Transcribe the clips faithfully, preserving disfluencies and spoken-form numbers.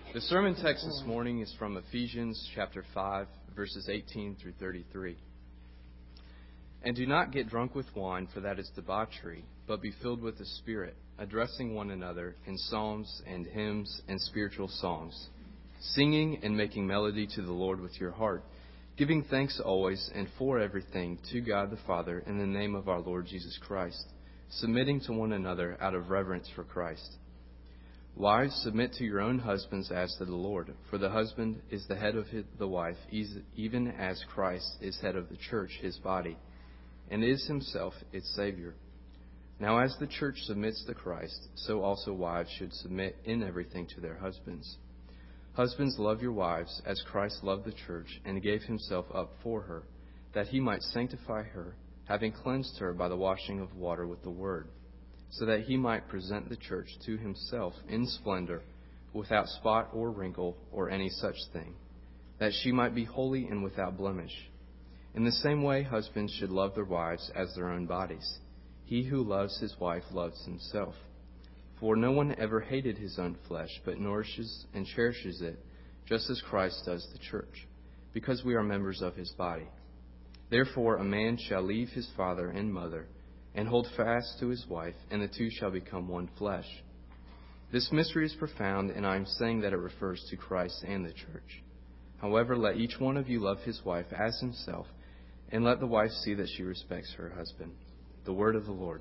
The sermon text this morning is from Ephesians chapter five, verses eighteen through thirty-three. And do not get drunk with wine, for that is debauchery, but be filled with the Spirit, addressing one another in psalms and hymns and spiritual songs, singing and making melody to the Lord with your heart, giving thanks always and for everything to God the Father in the name of our Lord Jesus Christ, submitting to one another out of reverence for Christ. Wives, submit to your own husbands as to the Lord, for the husband is the head of his, the wife, even as Christ is head of the church, his body, and is himself its Savior. Now as the church submits to Christ, so also wives should submit in everything to their husbands. Husbands, love your wives as Christ loved the church and gave himself up for her, that he might sanctify her, having cleansed her by the washing of water with the word, so that he might present the church to himself in splendor, without spot or wrinkle or any such thing, that she might be holy and without blemish. In the same way, husbands should love their wives as their own bodies. He who loves his wife loves himself. For no one ever hated his own flesh, but nourishes and cherishes it, just as Christ does the church, because we are members of his body. Therefore a man shall leave his father and mother, and hold fast to his wife, and the two shall become one flesh. This mystery is profound, and I am saying that it refers to Christ and the church. However, let each one of you love his wife as himself, and let the wife see that she respects her husband. The word of the Lord.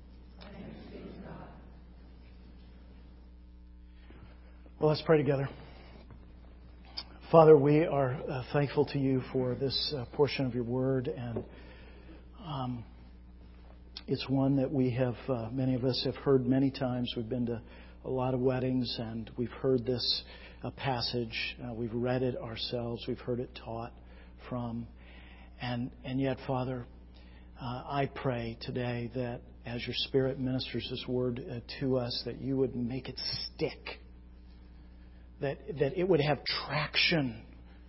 Well, let's pray together. Father, we are uh, thankful to you for this uh, portion of your word, and um, it's one that we have, uh, many of us have heard many times. We've been to a lot of weddings, and we've heard this uh, passage. Uh, we've read it ourselves. We've heard it taught from. And, and yet, Father, uh, I pray today that as your Spirit ministers this word uh, to us, that you would make it stick, that, that it would have traction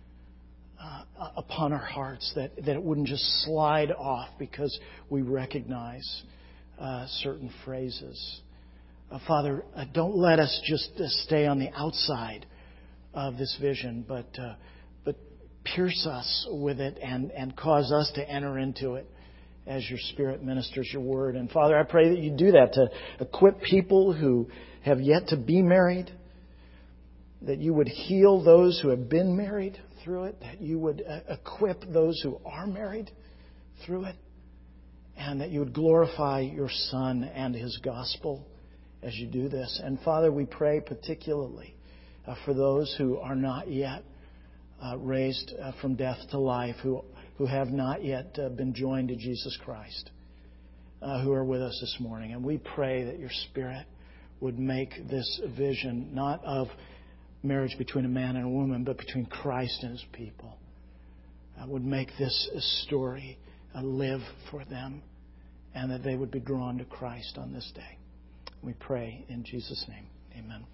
Uh, upon our hearts, that, that it wouldn't just slide off because we recognize uh, certain phrases. Uh, Father, uh, don't let us just uh, stay on the outside of this vision, but uh, but pierce us with it and, and cause us to enter into it as your Spirit ministers your word. And Father, I pray that you do that to equip people who have yet to be married, that you would heal those who have been married through it, that you would uh, equip those who are married through it, and that you would glorify your Son and his gospel as you do this. And Father, we pray particularly uh, for those who are not yet uh, raised uh, from death to life, who, who have not yet uh, been joined to Jesus Christ, uh, who are with us this morning. And we pray that your Spirit would make this vision not of marriage between a man and a woman, but between Christ and his people. I would make this a story, a live for them, and that they would be drawn to Christ on this day. We pray in Jesus' name. Amen.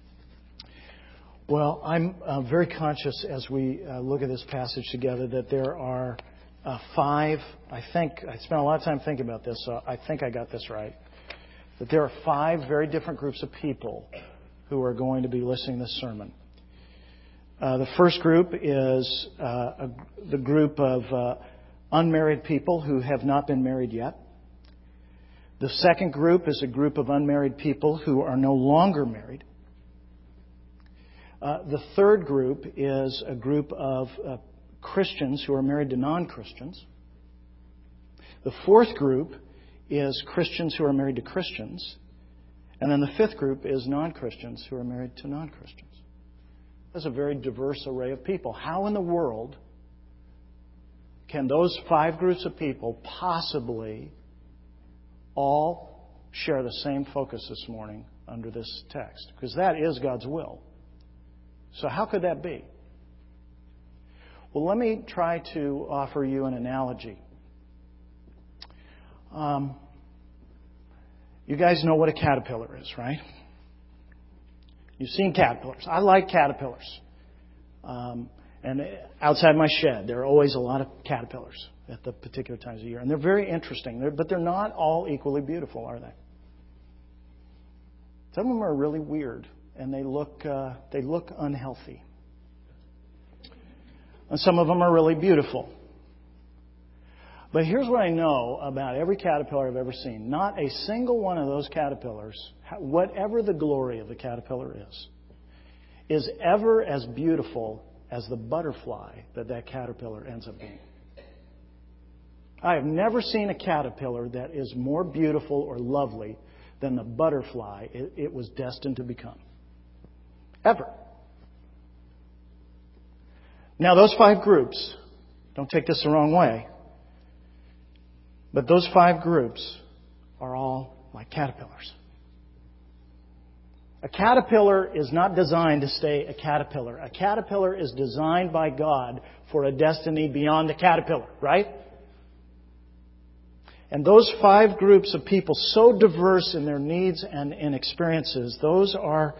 Well, I'm uh, very conscious as we uh, look at this passage together that there are uh, five, I think, I spent a lot of time thinking about this, so I think I got this right, that there are five very different groups of people who are going to be listening to this sermon. Uh, the first group is uh, a, the group of uh, unmarried people who have not been married yet. The second group is a group of unmarried people who are no longer married. Uh, the third group is a group of uh, Christians who are married to non-Christians. The fourth group is Christians who are married to Christians. And then the fifth group is non-Christians who are married to non-Christians. That's a very diverse array of people. How in the world can those five groups of people possibly all share the same focus this morning under this text? Because that is God's will. So how could that be? Well, let me try to offer you an analogy. Um... You guys know what a caterpillar is, right? You've seen caterpillars. I like caterpillars. Um, and outside my shed, there are always a lot of caterpillars at the particular times of year. And they're very interesting, they're, but they're not all equally beautiful, are they? Some of them are really weird. and they look uh, they look unhealthy. And some of them are really beautiful. But here's what I know about every caterpillar I've ever seen. Not a single one of those caterpillars, whatever the glory of the caterpillar is, is ever as beautiful as the butterfly that that caterpillar ends up being. I have never seen a caterpillar that is more beautiful or lovely than the butterfly it, it was destined to become. Ever. Now, those five groups, don't take this the wrong way, but those five groups are all like caterpillars. A caterpillar is not designed to stay a caterpillar. A caterpillar is designed by God for a destiny beyond the caterpillar, right? And those five groups of people, so diverse in their needs and in experiences, those are,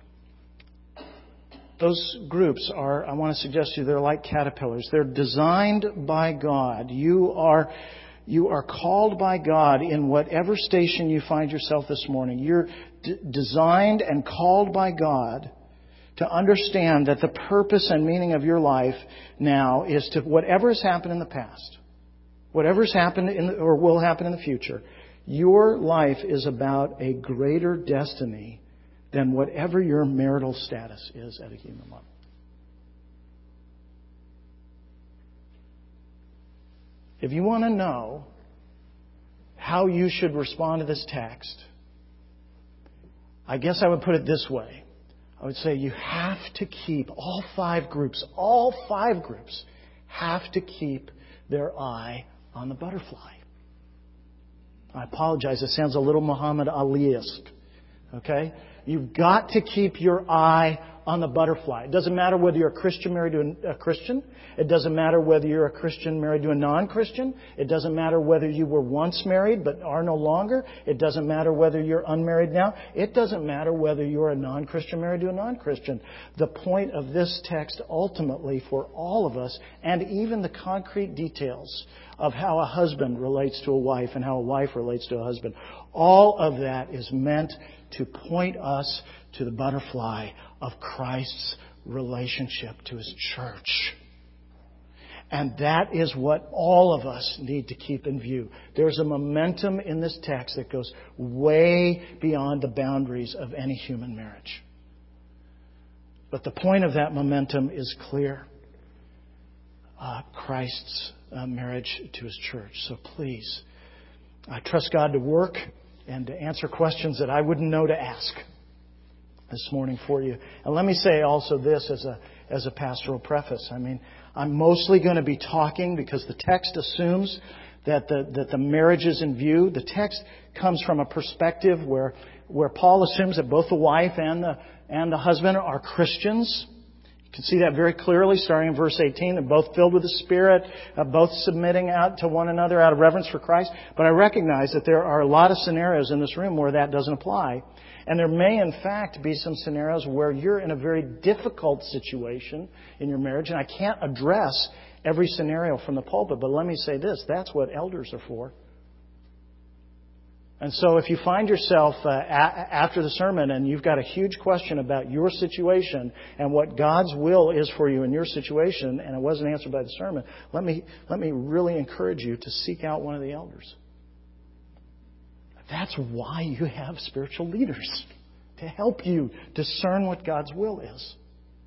those groups are, I want to suggest to you, they're like caterpillars. They're designed by God. You are You are called by God in whatever station you find yourself this morning. You're d- designed and called by God to understand that the purpose and meaning of your life now is to whatever has happened in the past, whatever has happened in the, or will happen in the future, your life is about a greater destiny than whatever your marital status is at a human level. If you want to know how you should respond to this text, I guess I would put it this way. I would say you have to keep all five groups, all five groups have to keep their eye on the butterfly. I apologize, it sounds a little Muhammad Ali-esque. Okay? You've got to keep your eye on the butterfly. It doesn't matter whether you're a Christian married to a Christian. It doesn't matter whether you're a Christian married to a non-Christian. It doesn't matter whether you were once married but are no longer. It doesn't matter whether you're unmarried now. It doesn't matter whether you're a non-Christian married to a non-Christian. The point of this text ultimately for all of us, and even the concrete details of how a husband relates to a wife and how a wife relates to a husband, all of that is meant to point us to the butterfly of Christ's relationship to His church. And that is what all of us need to keep in view. There's a momentum in this text that goes way beyond the boundaries of any human marriage. But the point of that momentum is clear. Uh, Christ's uh, marriage to His church. So please, I trust God to work and to answer questions that I wouldn't know to ask this morning for you. And let me say also this as a as a pastoral preface. I mean, I'm mostly going to be talking because the text assumes that the that the marriage is in view. The text comes from a perspective where where Paul assumes that both the wife and the and the husband are Christians. You can see that very clearly starting in verse eighteen. They're both filled with the Spirit, uh, both submitting out to one another out of reverence for Christ. But I recognize that there are a lot of scenarios in this room where that doesn't apply. And there may, in fact, be some scenarios where you're in a very difficult situation in your marriage. And I can't address every scenario from the pulpit. But let me say this. That's what elders are for. And so if you find yourself uh, a- after the sermon and you've got a huge question about your situation and what God's will is for you in your situation, and it wasn't answered by the sermon, let me let me really encourage you to seek out one of the elders. That's why you have spiritual leaders, to help you discern what God's will is.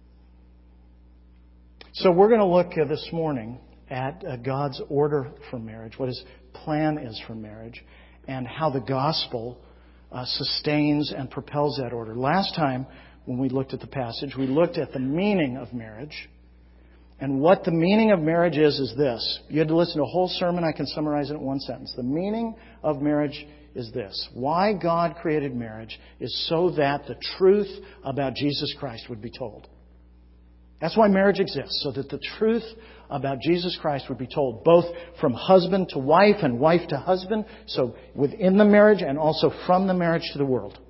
So we're going to look uh, this morning at uh, God's order for marriage, what His plan is for marriage, and how the gospel uh, sustains and propels that order. Last time, when we looked at the passage, we looked at the meaning of marriage. And what the meaning of marriage is, is this. You had to listen to a whole sermon. I can summarize it in one sentence. The meaning of marriage is this. Why God created marriage is so that the truth about Jesus Christ would be told. That's why marriage exists, so that the truth about Jesus Christ would be told, both from husband to wife and wife to husband, so within the marriage and also from the marriage to the world.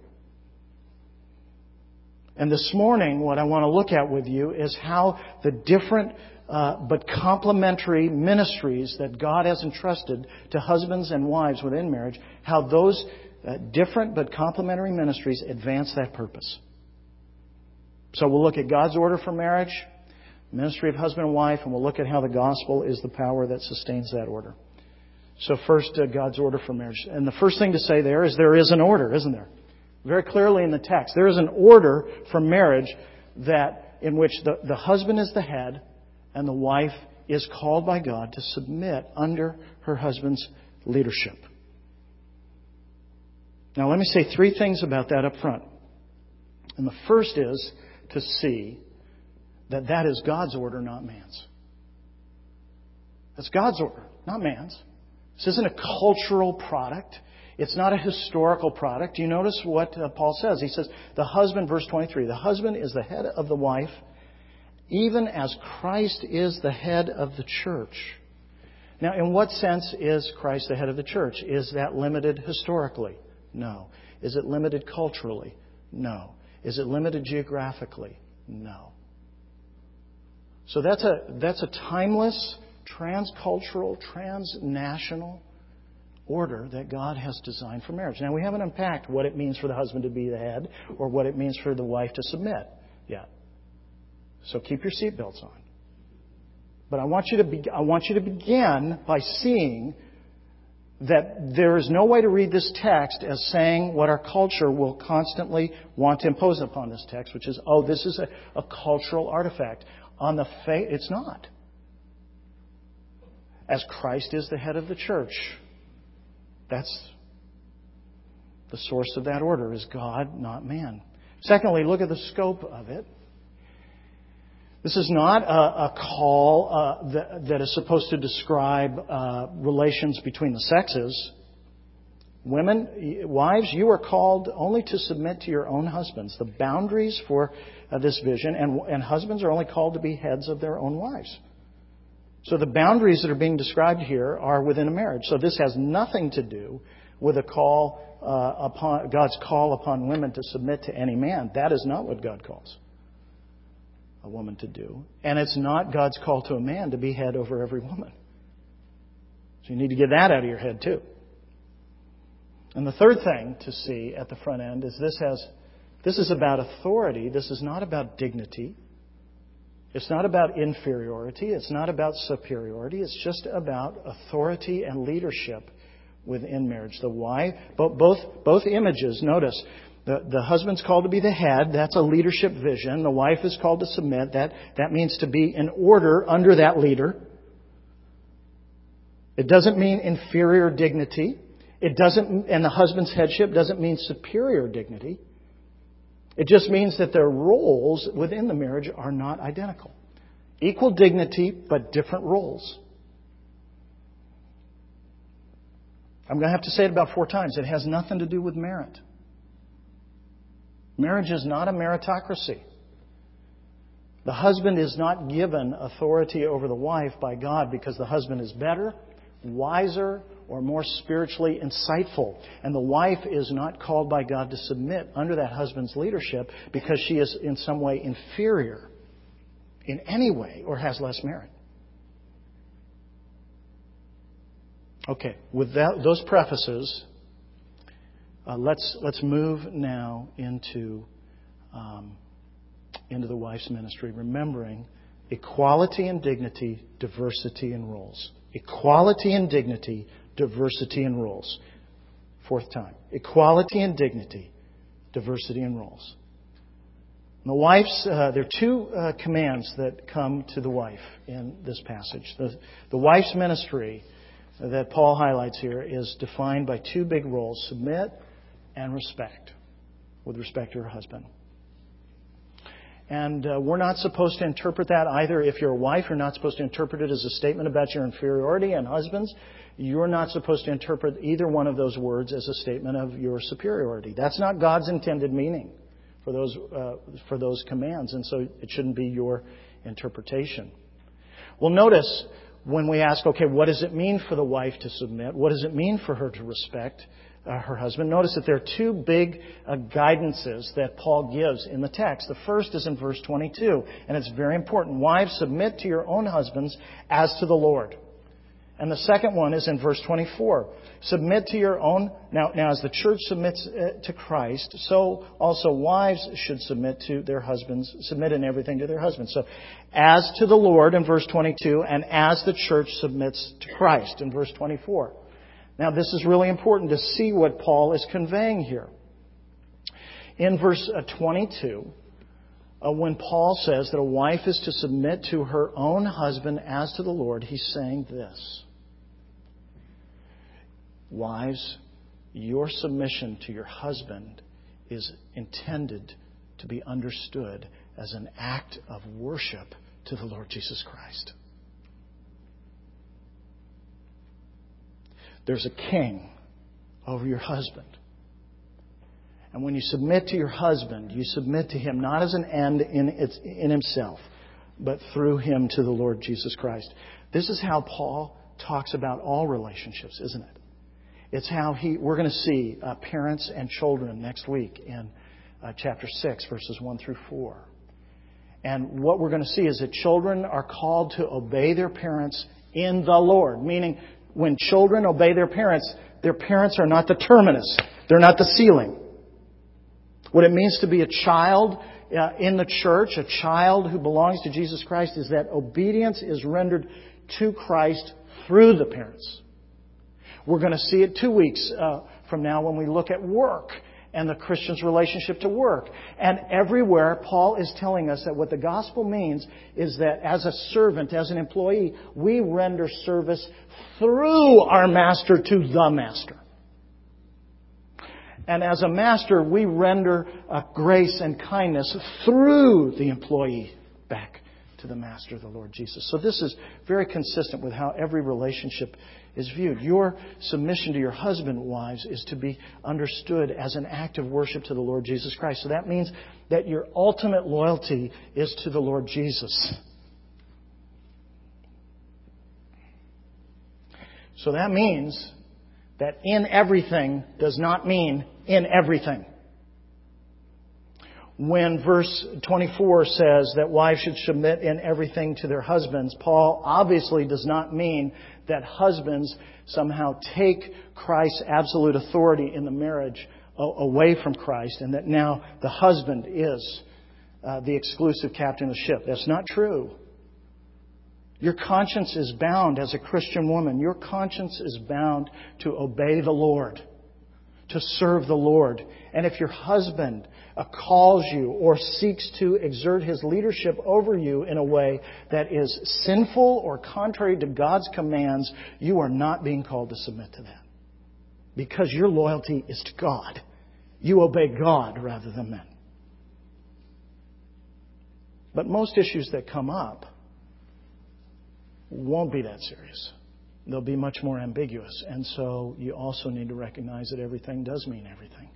And this morning, what I want to look at with you is how the different uh, but complementary ministries that God has entrusted to husbands and wives within marriage, how those uh, different but complementary ministries advance that purpose. So we'll look at God's order for marriage, ministry of husband and wife, and we'll look at how the gospel is the power that sustains that order. So first, uh, God's order for marriage. And the first thing to say there is there is an order, isn't there? Very clearly in the text. There is an order for marriage that in which the, the husband is the head and the wife is called by God to submit under her husband's leadership. Now let me say three things about that up front. And the first is to see that that is God's order, not man's. That's God's order, not man's. This isn't a cultural product. It's not a historical product. Do you notice what uh, Paul says? He says, the husband, verse twenty-three, the husband is the head of the wife, even as Christ is the head of the church. Now, in what sense is Christ the head of the church? Is that limited historically? No. Is it limited culturally? No. Is it limited geographically? No. So that's a that's a timeless, transcultural, transnational order that God has designed for marriage. Now, we haven't unpacked what it means for the husband to be the head or what it means for the wife to submit yet. So keep your seatbelts on. But I want you to be, I want you to begin by seeing that there is no way to read this text as saying what our culture will constantly want to impose upon this text, which is, oh, this is a, a cultural artifact. On the face, it's not. As Christ is the head of the church, that's the source of that order, is God, not man. Secondly, look at the scope of it. This is not a, a call uh, that, that is supposed to describe uh, relations between the sexes. Women, wives, you are called only to submit to your own husbands. The boundaries for uh, this vision, and, and husbands are only called to be heads of their own wives. So the boundaries that are being described here are within a marriage. So this has nothing to do with a call uh, upon God's call upon women to submit to any man. That is not what God calls a woman to do. And it's not God's call to a man to be head over every woman. So you need to get that out of your head too. And the third thing to see at the front end is this has this is about authority. This is not about dignity. It's not about inferiority. It's not about superiority. It's just about authority and leadership within marriage. The wife, both both, both images, notice, the, the husband's called to be the head. That's a leadership vision. The wife is called to submit. That, that means to be in order under that leader. It doesn't mean inferior dignity. It doesn't, and the husband's headship doesn't mean superior dignity. It just means that their roles within the marriage are not identical. Equal dignity, but different roles. I'm going to have to say it about four times. It has nothing to do with merit. Marriage is not a meritocracy. The husband is not given authority over the wife by God because the husband is better, wiser, or more spiritually insightful. And the wife is not called by God to submit under that husband's leadership because she is in some way inferior in any way or has less merit. Okay, with that, those prefaces, uh, let's let's move now into um, into the wife's ministry, remembering equality and dignity, diversity and roles. Equality and dignity, diversity and roles. Fourth time. Equality and dignity, diversity and roles. And the wife's, uh, there are two uh, commands that come to the wife in this passage. The, the wife's ministry that Paul highlights here is defined by two big roles, submit and respect, with respect to her husband. And uh, we're not supposed to interpret that either. If you're a wife, you're not supposed to interpret it as a statement about your inferiority. And husbands, you're not supposed to interpret either one of those words as a statement of your superiority. That's not God's intended meaning for those uh, for those commands. And so it shouldn't be your interpretation. Well, notice when we ask, okay, what does it mean for the wife to submit? What does it mean for her to respect Uh, her husband? Notice that there are two big uh, guidances that Paul gives in the text. The first is in verse twenty-two, and it's very important. Wives, submit to your own husbands as to the Lord. And the second one is in verse twenty-four. Submit to your own... Now, now as the church submits uh, to Christ, so also wives should submit to their husbands, submit in everything to their husbands. So, as to the Lord in verse twenty-two, and as the church submits to Christ in verse twenty-four. Now, this is really important to see what Paul is conveying here. In verse twenty-two, uh, when Paul says that a wife is to submit to her own husband as to the Lord, he's saying this. Wives, your submission to your husband is intended to be understood as an act of worship to the Lord Jesus Christ. There's a king over your husband. And when you submit to your husband, you submit to him not as an end in, its, in himself, but through him to the Lord Jesus Christ. This is how Paul talks about all relationships, isn't it? It's how he, we're going to see uh, parents and children next week in uh, chapter six, verses one through four. And what we're going to see is that children are called to obey their parents in the Lord. Meaning, when children obey their parents, their parents are not the terminus. They're not the ceiling. What it means to be a child uh, in the church, a child who belongs to Jesus Christ, is that obedience is rendered to Christ through the parents. We're going to see it two weeks uh, from now when we look at work and the Christian's relationship to work. And everywhere, Paul is telling us that what the gospel means is that as a servant, as an employee, we render service through our master to the master. And as a master, we render uh, grace and kindness through the employee back to the master, the Lord Jesus. So this is very consistent with how every relationship is viewed. Your submission to your husband, wives, is to be understood as an act of worship to the Lord Jesus Christ. So that means that your ultimate loyalty is to the Lord Jesus. So that means that in everything does not mean in everything. When verse twenty-four says that wives should submit in everything to their husbands, Paul obviously does not mean that husbands somehow take Christ's absolute authority in the marriage away from Christ and that now the husband is uh, the exclusive captain of the ship. That's not true. Your conscience is bound as a Christian woman. Your conscience is bound to obey the Lord, to serve the Lord. And if your husband uh, calls you or seeks to exert his leadership over you in a way that is sinful or contrary to God's commands, you are not being called to submit to that. Because your loyalty is to God. You obey God rather than men. But most issues that come up won't be that serious. They'll be much more ambiguous. And so you also need to recognize that everything does mean everything.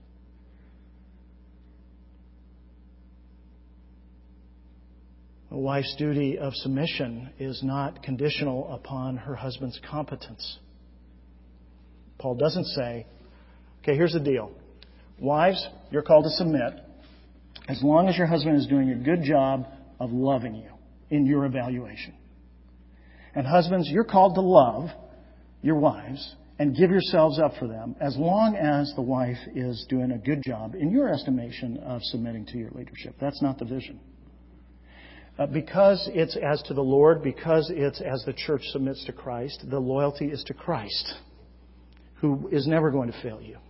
A wife's duty of submission is not conditional upon her husband's competence. Paul doesn't say, okay, here's the deal. Wives, you're called to submit as long as your husband is doing a good job of loving you in your evaluation. And husbands, you're called to love your wives and give yourselves up for them as long as the wife is doing a good job, in your estimation, of submitting to your leadership. That's not the vision. Uh, because it's as to the Lord, because it's as the church submits to Christ, the loyalty is to Christ, who is never going to fail you.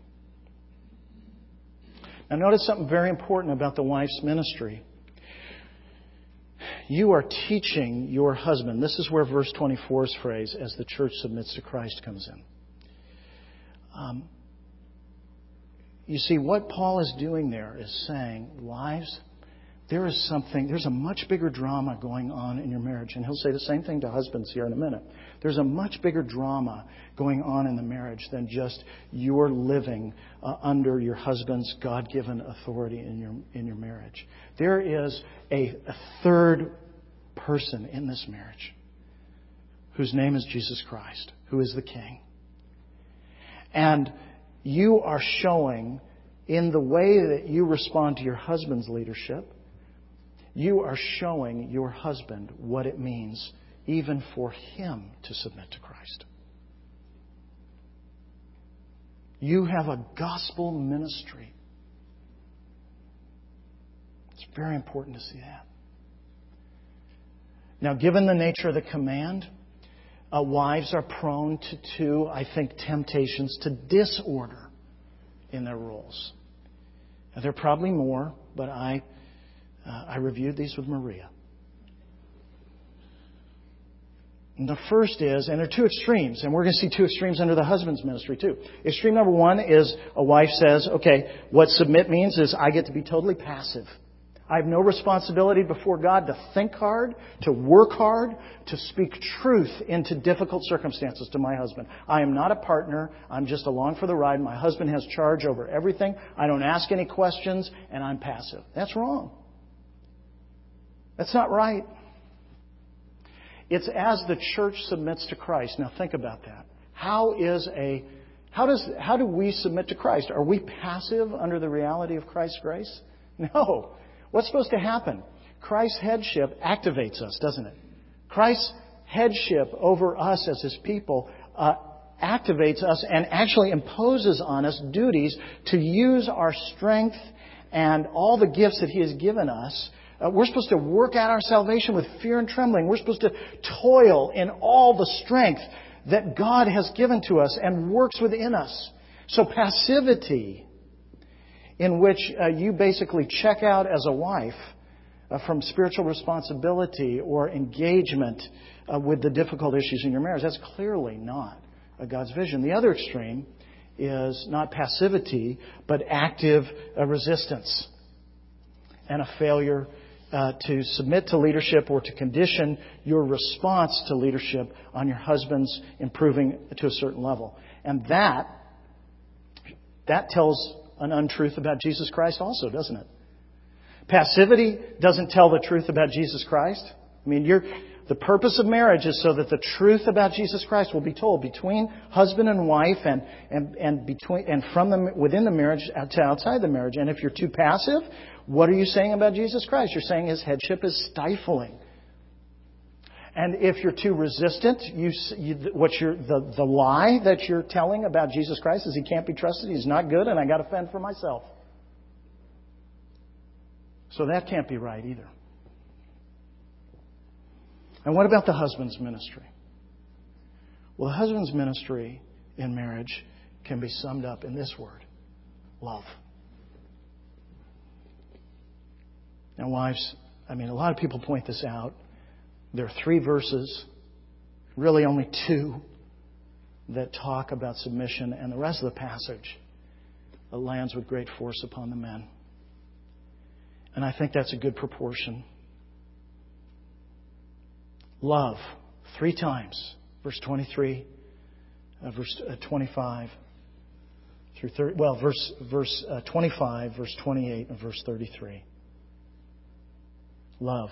Now notice something very important about the wife's ministry. You are teaching your husband. This is where verse twenty-four's phrase, as the church submits to Christ, comes in. Um, you see, what Paul is doing there is saying, wives, there is something, there's a much bigger drama going on in your marriage. And he'll say the same thing to husbands here in a minute. There's a much bigger drama going on in the marriage than just your living uh, under your husband's God-given authority in your in your marriage. There is a, a third person in this marriage whose name is Jesus Christ, who is the King. And you are showing in the way that you respond to your husband's leadership, you are showing your husband what it means even for him to submit to Christ. You have a gospel ministry. It's very important to see that. Now, given the nature of the command, uh, wives are prone to, to, I think, temptations to disorder in their roles. Now, there are probably more, but I, uh, I reviewed these with Maria. And the first is, and there are two extremes, and we're going to see two extremes under the husband's ministry too. Extreme number one is a wife says, okay, what submit means is I get to be totally passive. I have no responsibility before God to think hard, to work hard, to speak truth into difficult circumstances to my husband. I am not a partner. I'm just along for the ride. My husband has charge over everything. I don't ask any questions, and I'm passive. That's wrong. That's not right. It's as the church submits to Christ. Now think about that. How is a how does how do we submit to Christ? Are we passive under the reality of Christ's grace? No. What's supposed to happen? Christ's headship activates us, doesn't it? Christ's headship over us as His people uh, activates us and actually imposes on us duties to use our strength and all the gifts that He has given us. Uh, we're supposed to work out our salvation with fear and trembling. We're supposed to toil in all the strength that God has given to us and works within us. So passivity, in which uh, you basically check out as a wife uh, from spiritual responsibility or engagement uh, with the difficult issues in your marriage, that's clearly not uh, God's vision. The other extreme is not passivity, but active uh, resistance and a failure Uh, to submit to leadership or to condition your response to leadership on your husband's improving to a certain level. And that, that tells an untruth about Jesus Christ also, doesn't it? Passivity doesn't tell the truth about Jesus Christ. I mean, you're, the purpose of marriage is so that the truth about Jesus Christ will be told between husband and wife and, and, and between, and from the, within the marriage to outside the marriage. And if you're too passive, what are you saying about Jesus Christ? You're saying His headship is stifling. And if you're too resistant, you, you what you're, the, the lie that you're telling about Jesus Christ is He can't be trusted, He's not good, and I got to fend for myself. So that can't be right either. And what about the husband's ministry? Well, the husband's ministry in marriage can be summed up in this word: love. Now, wives, I mean, a lot of people point this out. There are three verses, really only two, that talk about submission, and the rest of the passage lands with great force upon the men. And I think that's a good proportion. Love, three times, verse twenty-three, uh, verse uh, twenty-five, through thirty. Well, verse verse uh, twenty-five, verse twenty-eight, and verse thirty-three. Love.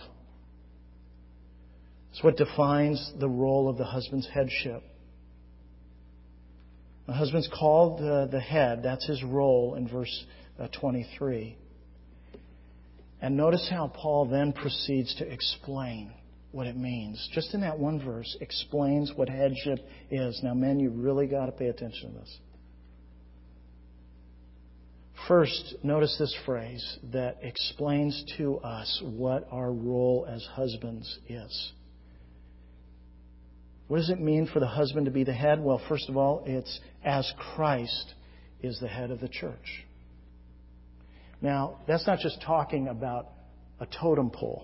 It's what defines the role of the husband's headship. The husband's called uh, the head. That's his role in verse uh, twenty-three. And notice how Paul then proceeds to explain what it means. Just in that one verse, explains what headship is. Now, men, you really got to pay attention to this. First, notice this phrase that explains to us what our role as husbands is. What does it mean for the husband to be the head? Well, first of all, it's as Christ is the head of the church. Now, that's not just talking about a totem pole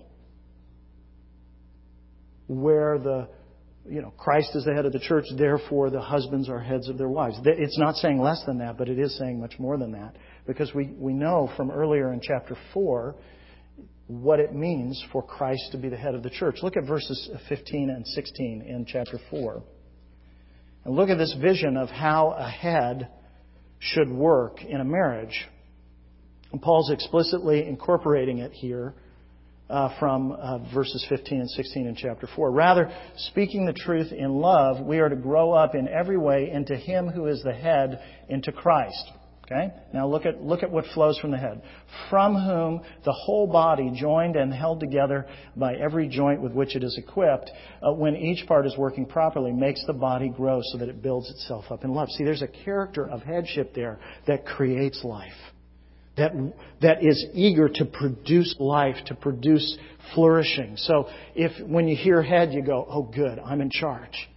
where the, you know, Christ is the head of the church, therefore the husbands are heads of their wives. It's not saying less than that, but it is saying much more than that. Because we, we know from earlier in chapter four what it means for Christ to be the head of the church. Look at verses fifteen and sixteen in chapter four. And look at this vision of how a head should work in a marriage. And Paul's explicitly incorporating it here uh, from uh, verses fifteen and sixteen in chapter four. Rather, speaking the truth in love, we are to grow up in every way into Him who is the head, into Christ. Okay? Now look at look at what flows from the head. From whom the whole body, joined and held together by every joint with which it is equipped, uh, when each part is working properly, makes the body grow so that it builds itself up in love. See, there's a character of headship there that creates life. That that is eager to produce life, to produce flourishing. So if when you hear head, you go, oh good, I'm in charge.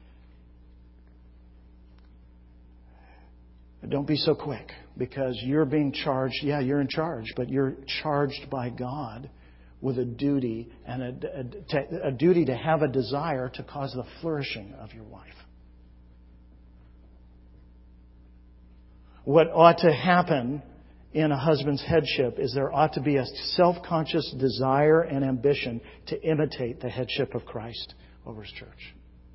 Don't be so quick, because you're being charged. Yeah, you're in charge, but you're charged by God with a duty and a, a, a duty to have a desire to cause the flourishing of your wife. What ought to happen in a husband's headship is there ought to be a self-conscious desire and ambition to imitate the headship of Christ over His church.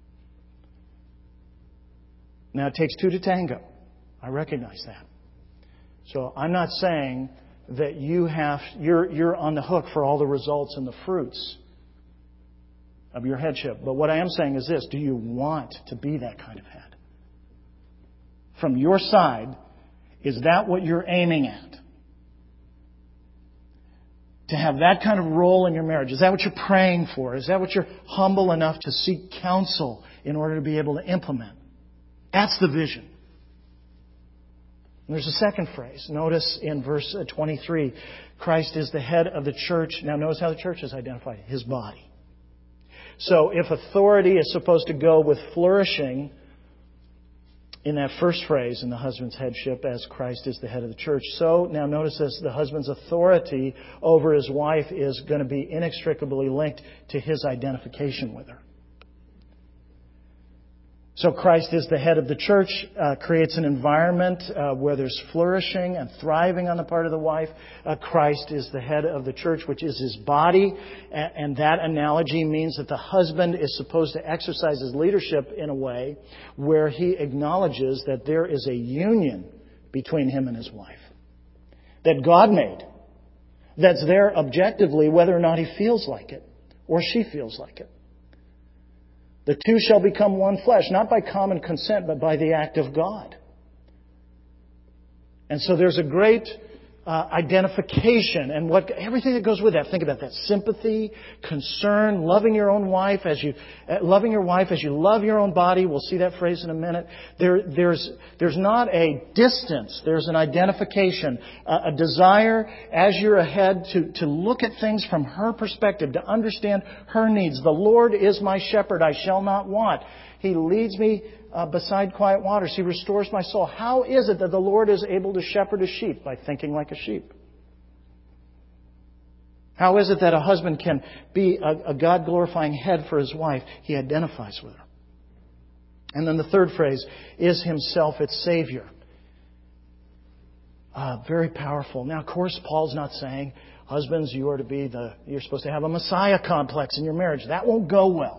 Now, it takes two to tango. I recognize that. So I'm not saying that you have you're you're on the hook for all the results and the fruits of your headship. But what I am saying is this: do you want to be that kind of head? From your side, is that what you're aiming at? To have that kind of role in your marriage? Is that what you're praying for? Is that what you're humble enough to seek counsel in order to be able to implement? That's the vision. And there's a second phrase. Notice in verse twenty-three, Christ is the head of the church. Now notice how the church is identified. His body. So if authority is supposed to go with flourishing in that first phrase in the husband's headship, as Christ is the head of the church, so now notice this, the husband's authority over his wife is going to be inextricably linked to his identification with her. So Christ is the head of the church, uh, creates an environment uh, where there's flourishing and thriving on the part of the wife. Uh, Christ is the head of the church, which is His body. And, and that analogy means that the husband is supposed to exercise his leadership in a way where he acknowledges that there is a union between him and his wife that God made, that's there objectively whether or not he feels like it or she feels like it. The two shall become one flesh, not by common consent, but by the act of God. And so there's a great uh, identification and what everything that goes with that. Think about that: sympathy, concern, loving your own wife as you uh, loving your wife as you love your own body. We'll see that phrase in a minute. There, there's there's not a distance. There's an identification, uh, a desire as you're ahead to to look at things from her perspective, to understand her needs. The Lord is my shepherd; I shall not want. He leads me uh, beside quiet waters. He restores my soul. How is it that the Lord is able to shepherd a sheep? By thinking like a sheep. How is it that a husband can be a, a God-glorifying head for his wife? He identifies with her. And then the third phrase is himself its Savior. Uh, very powerful. Now, of course, Paul's not saying, husbands, you are to be the, you're supposed to have a Messiah complex in your marriage. That won't go well.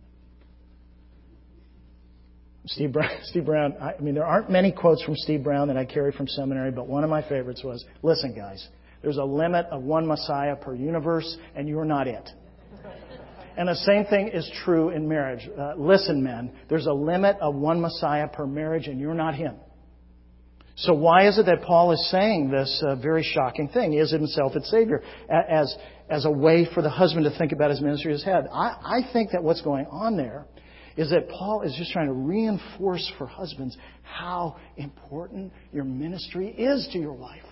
Steve Brown, Steve Brown, I mean, there aren't many quotes from Steve Brown that I carry from seminary, but one of my favorites was, listen, guys, there's a limit of one Messiah per universe, and you're not it. And the same thing is true in marriage. Uh, listen, men, there's a limit of one Messiah per marriage, and you're not him. So why is it that Paul is saying this uh, very shocking thing? He is himself its Savior, as, as a way for the husband to think about his ministry as head. I, I think that what's going on there is that Paul is just trying to reinforce for husbands how important your ministry is to your wife.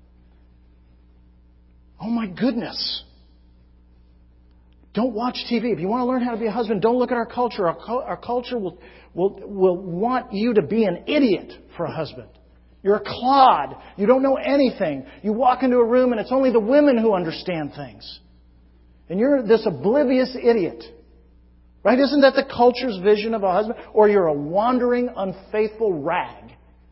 Oh my goodness. Don't watch T V. If you want to learn how to be a husband, don't look at our culture. Our, our culture will, will, will want you to be an idiot for a husband. You're a clod. You don't know anything. You walk into a room and it's only the women who understand things. And you're this oblivious idiot. Right? Isn't that the culture's vision of a husband? Or you're a wandering, unfaithful rag.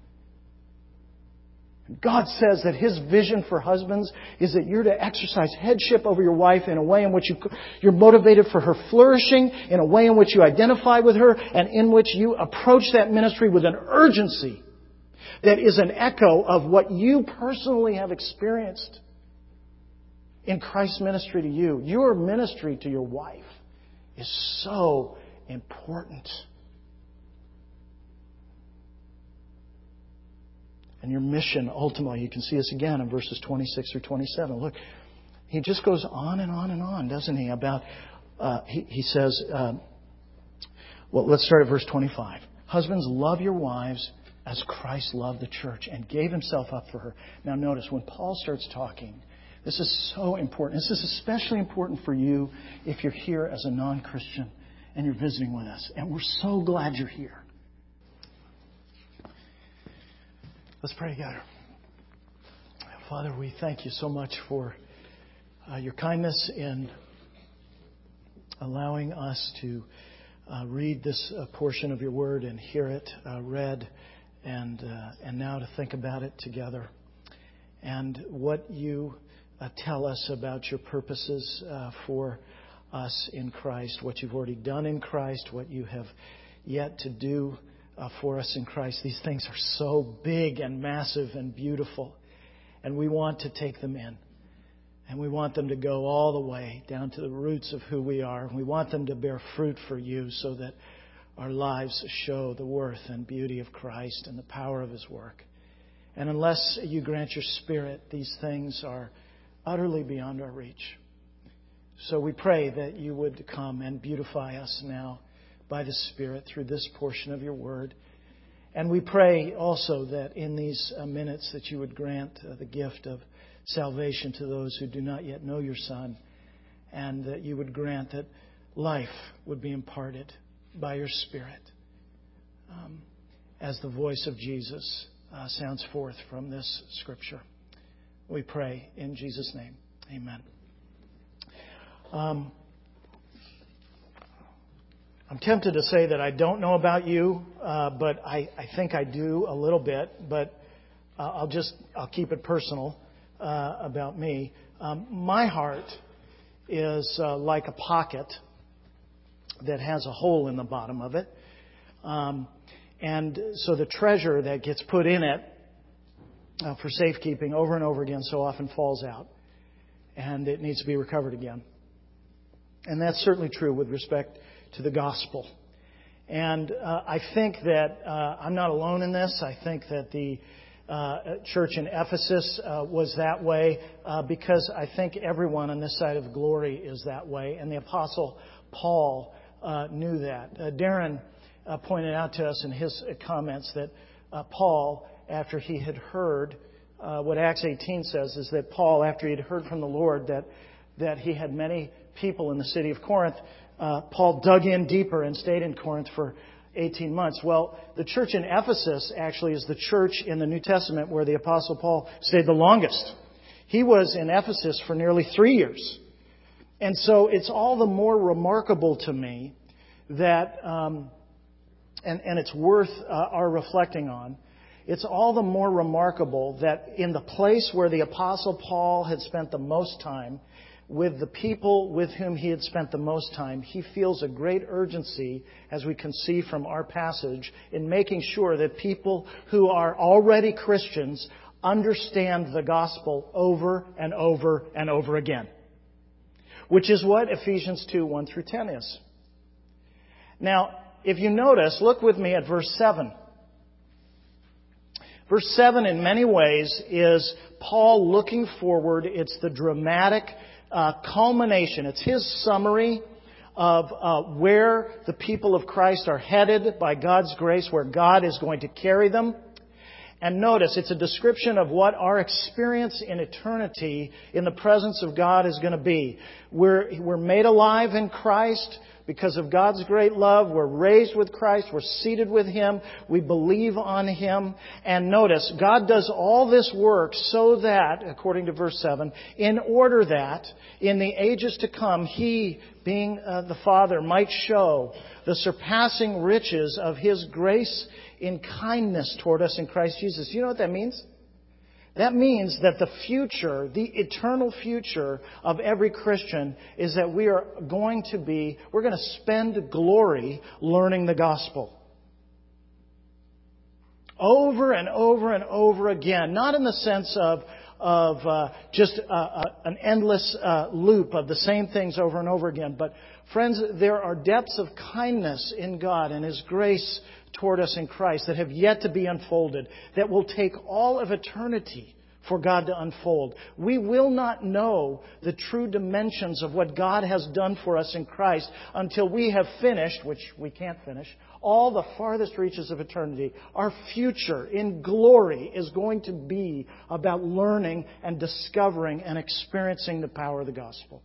God says that His vision for husbands is that you're to exercise headship over your wife in a way in which you, you're motivated for her flourishing, in a way in which you identify with her, and in which you approach that ministry with an urgency that is an echo of what you personally have experienced in Christ's ministry to you. Your ministry to your wife is so important. and your mission ultimately. You can see this again in verses twenty-six through twenty-seven. Look, he just goes on and on and on, doesn't he? About uh, he, he says, uh, well, let's start at verse twenty-five. Husbands, love your wives as Christ loved the church and gave himself up for her. Now notice, when Paul starts talking, this is so important. This is especially important for you if you're here as a non-Christian and you're visiting with us. And we're so glad you're here. Let's pray together. Father, we thank you so much for uh, your kindness in allowing us to uh, read this uh, portion of your word and hear it uh, read, and uh, and now to think about it together. And what you uh, tell us about your purposes uh, for us in Christ, what you've already done in Christ, what you have yet to do Uh, for us in Christ. These things are so big and massive and beautiful. And we want to take them in. And we want them to go all the way down to the roots of who we are. And we want them to bear fruit for you so that our lives show the worth and beauty of Christ and the power of His work. And unless you grant your Spirit, these things are utterly beyond our reach. So we pray that you would come and beautify us now by the Spirit through this portion of your word. And we pray also that in these uh, minutes that you would grant uh, the gift of salvation to those who do not yet know your Son, and that you would grant that life would be imparted by your Spirit um, as the voice of Jesus uh, sounds forth from this Scripture. We pray in Jesus' name. Amen. Um, I'm tempted to say that I don't know about you, uh, but I, I think I do a little bit. But uh, I'll just I'll keep it personal uh, about me. Um, my heart is uh, like a pocket that has a hole in the bottom of it, um, and so the treasure that gets put in it uh, for safekeeping over and over again so often falls out, and it needs to be recovered again. And that's certainly true with respect to the gospel. And uh, I think that uh, I'm not alone in this. I think that the uh, church in Ephesus uh, was that way uh, because I think everyone on this side of glory is that way. And the Apostle Paul uh, knew that. Uh, Darren uh, pointed out to us in his comments that uh, Paul, after he had heard, uh, what Acts eighteen says is that Paul, after he had heard from the Lord that, that he had many people in the city of Corinth, Uh, Paul dug in deeper and stayed in Corinth for eighteen months. Well, the church in Ephesus actually is the church in the New Testament where the Apostle Paul stayed the longest. He was in Ephesus for nearly three years. And so it's all the more remarkable to me that, um, and, and it's worth uh, our reflecting on, it's all the more remarkable that in the place where the Apostle Paul had spent the most time, with the people with whom he had spent the most time, he feels a great urgency, as we can see from our passage, in making sure that people who are already Christians understand the gospel over and over and over again. Which is what Ephesians two, one through ten is. Now, if you notice, look with me at verse seven. Verse seven, in many ways, is Paul looking forward. It's the dramatic Uh, culmination. It's his summary of uh, where the people of Christ are headed by God's grace, where God is going to carry them. And notice, it's a description of what our experience in eternity in the presence of God is going to be. We're, we're made alive in Christ because of God's great love. We're raised with Christ. We're seated with Him. We believe on Him. And notice, God does all this work so that, according to verse seven, in order that in the ages to come, He, being uh, the Father, might show the surpassing riches of His grace in kindness toward us in Christ Jesus. You know what that means? That means that the future, the eternal future of every Christian is that we are going to be, we're going to spend glory learning the gospel. Over and over and over again. Not in the sense of, of uh, just uh, uh, an endless uh, loop of the same things over and over again. But friends, there are depths of kindness in God and His grace toward us in Christ that have yet to be unfolded, that will take all of eternity for God to unfold. We will not know the true dimensions of what God has done for us in Christ until we have finished, which we can't finish, all the farthest reaches of eternity. Our future in glory is going to be about learning and discovering and experiencing the power of the gospel.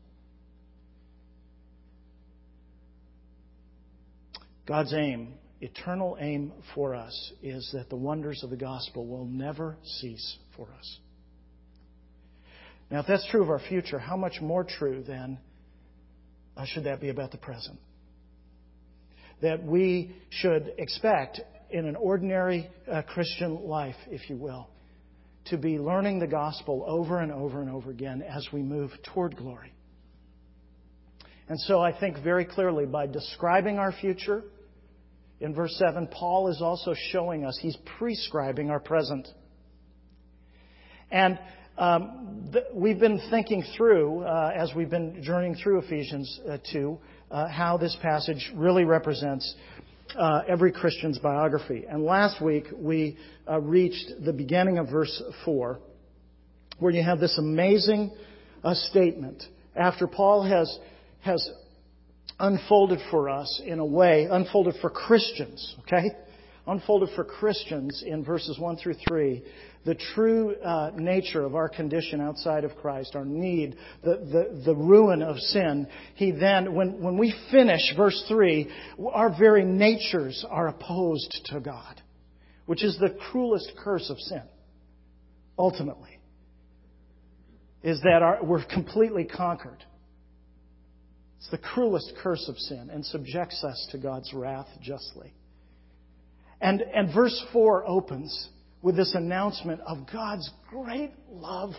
God's aim, eternal aim for us, is that the wonders of the gospel will never cease for us. Now, if that's true of our future, how much more true, then, uh, should that be about the present? That we should expect in an ordinary uh, Christian life, if you will, to be learning the gospel over and over and over again as we move toward glory. And so I think very clearly by describing our future, in verse seven, Paul is also showing us, he's prescribing our present. And Um, th- we've been thinking through, uh, as we've been journeying through Ephesians uh, two, uh, how this passage really represents uh, every Christian's biography. And last week we uh, reached the beginning of verse four, where you have this amazing uh, statement. After Paul has has unfolded for us in a way, unfolded for Christians, okay? Unfolded for Christians in verses one through three, the true uh, nature of our condition outside of Christ, our need, the, the, the ruin of sin. He then, when, when we finish verse three, our very natures are opposed to God, which is the cruelest curse of sin, ultimately, is that our, we're completely conquered. It's the cruelest curse of sin and subjects us to God's wrath justly. And, and verse four opens with this announcement of God's great love.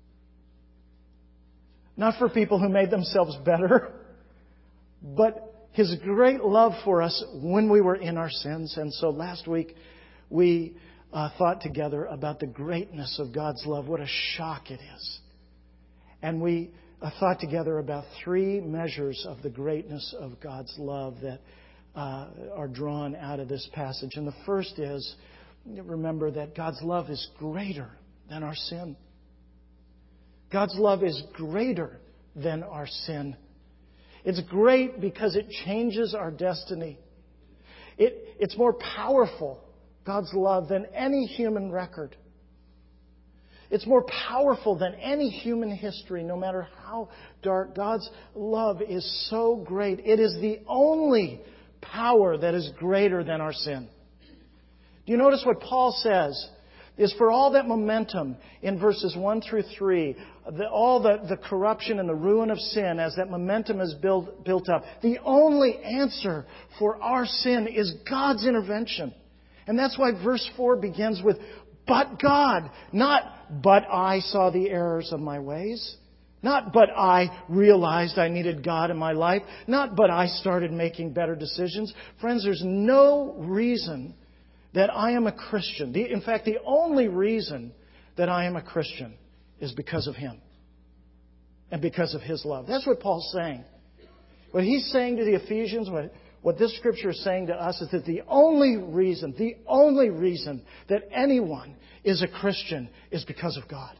Not for people who made themselves better, but His great love for us when we were in our sins. And so last week we uh, thought together about the greatness of God's love. What a shock it is. And we uh, thought together about three measures of the greatness of God's love that Uh, are drawn out of this passage. And the first is, remember that God's love is greater than our sin. God's love is greater than our sin. It's great because it changes our destiny. It, it's more powerful, God's love, than any human record. It's more powerful than any human history, no matter how dark. God's love is so great. It is the only power that is greater than our sin. Do you notice what Paul says is for all that momentum in verses one through three, the, all the, the corruption and the ruin of sin as that momentum is built, built up, the only answer for our sin is God's intervention. And that's why verse four begins with, but God, not, but I saw the errors of my ways. Not, but I realized I needed God in my life. Not, but I started making better decisions. Friends, there's no reason that I am a Christian. The, in fact, the only reason that I am a Christian is because of Him. And because of His love. That's what Paul's saying. What he's saying to the Ephesians, what, what this Scripture is saying to us is that the only reason, the only reason that anyone is a Christian is because of God.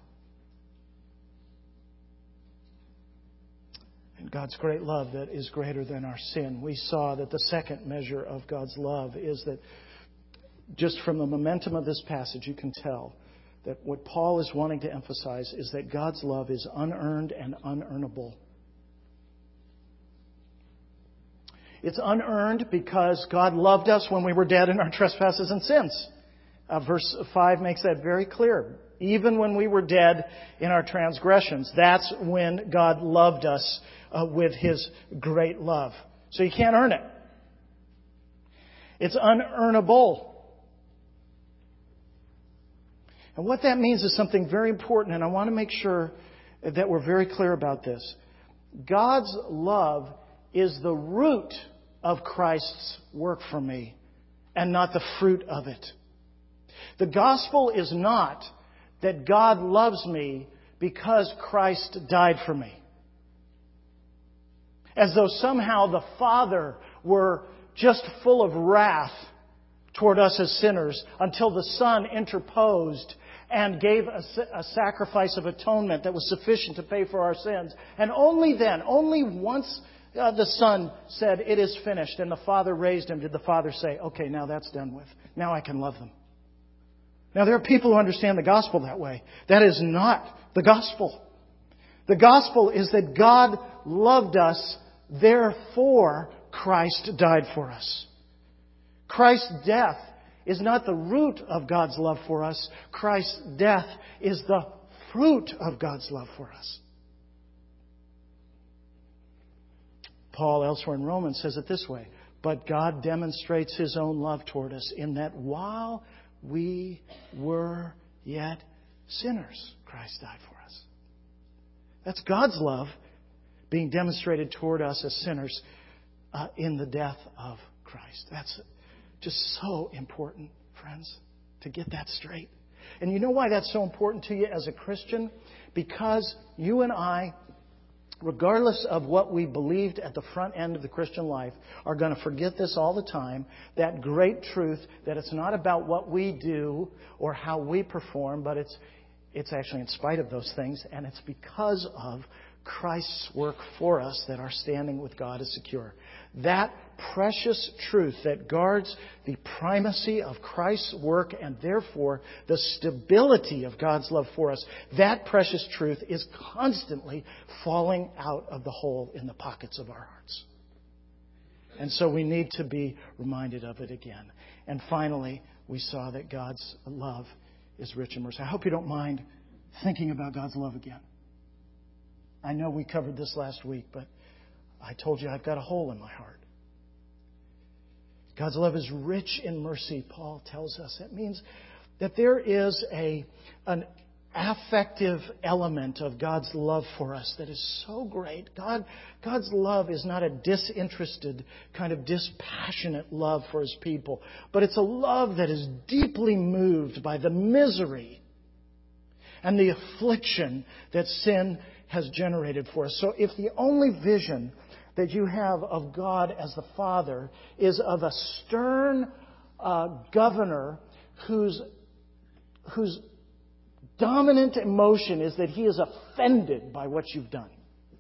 And God's great love that is greater than our sin. We saw that the second measure of God's love is that just from the momentum of this passage, you can tell that what Paul is wanting to emphasize is that God's love is unearned and unearnable. It's unearned because God loved us when we were dead in our trespasses and sins. Uh, verse five makes that very clear. Even when we were dead in our transgressions, that's when God loved us uh, with His great love. So you can't earn it. It's unearnable. And what that means is something very important, and I want to make sure that we're very clear about this. God's love is the root of Christ's work for me, and not the fruit of it. The gospel is not that God loves me because Christ died for me. As though somehow the Father were just full of wrath toward us as sinners until the Son interposed and gave a, a sacrifice of atonement that was sufficient to pay for our sins. And only then, only once uh, the Son said, "It is finished," and the Father raised Him, did the Father say, "Okay, now that's done with. Now I can love them." Now there are people who understand the gospel that way. That is not the gospel. The gospel is that God loved us, therefore Christ died for us. Christ's death is not the root of God's love for us. Christ's death is the fruit of God's love for us. Paul, elsewhere in Romans, says it this way: "But God demonstrates His own love toward us in that while we were yet sinners, Christ died for us." That's God's love being demonstrated toward us as sinners uh, in the death of Christ. That's just so important, friends, to get that straight. And you know why that's so important to you as a Christian? Because you and I, regardless of what we believed at the front end of the Christian life, are going to forget this all the time. That great truth that it's not about what we do or how we perform, but it's it's actually in spite of those things, and it's because of Christ's work for us that our standing with God is secure. That precious truth that guards the primacy of Christ's work and therefore the stability of God's love for us, that precious truth is constantly falling out of the hole in the pockets of our hearts. And so we need to be reminded of it again. And finally, we saw that God's love is rich in mercy. I hope you don't mind thinking about God's love again. I know we covered this last week, but I told you I've got a hole in my heart. God's love is rich in mercy, Paul tells us. That means that there is a an affective element of God's love for us that is so great. God, God's love is not a disinterested, kind of dispassionate love for His people, but it's a love that is deeply moved by the misery and the affliction that sin has generated for us. So if the only vision that you have of God as the Father is of a stern uh, governor whose whose dominant emotion is that he is offended by what you've done,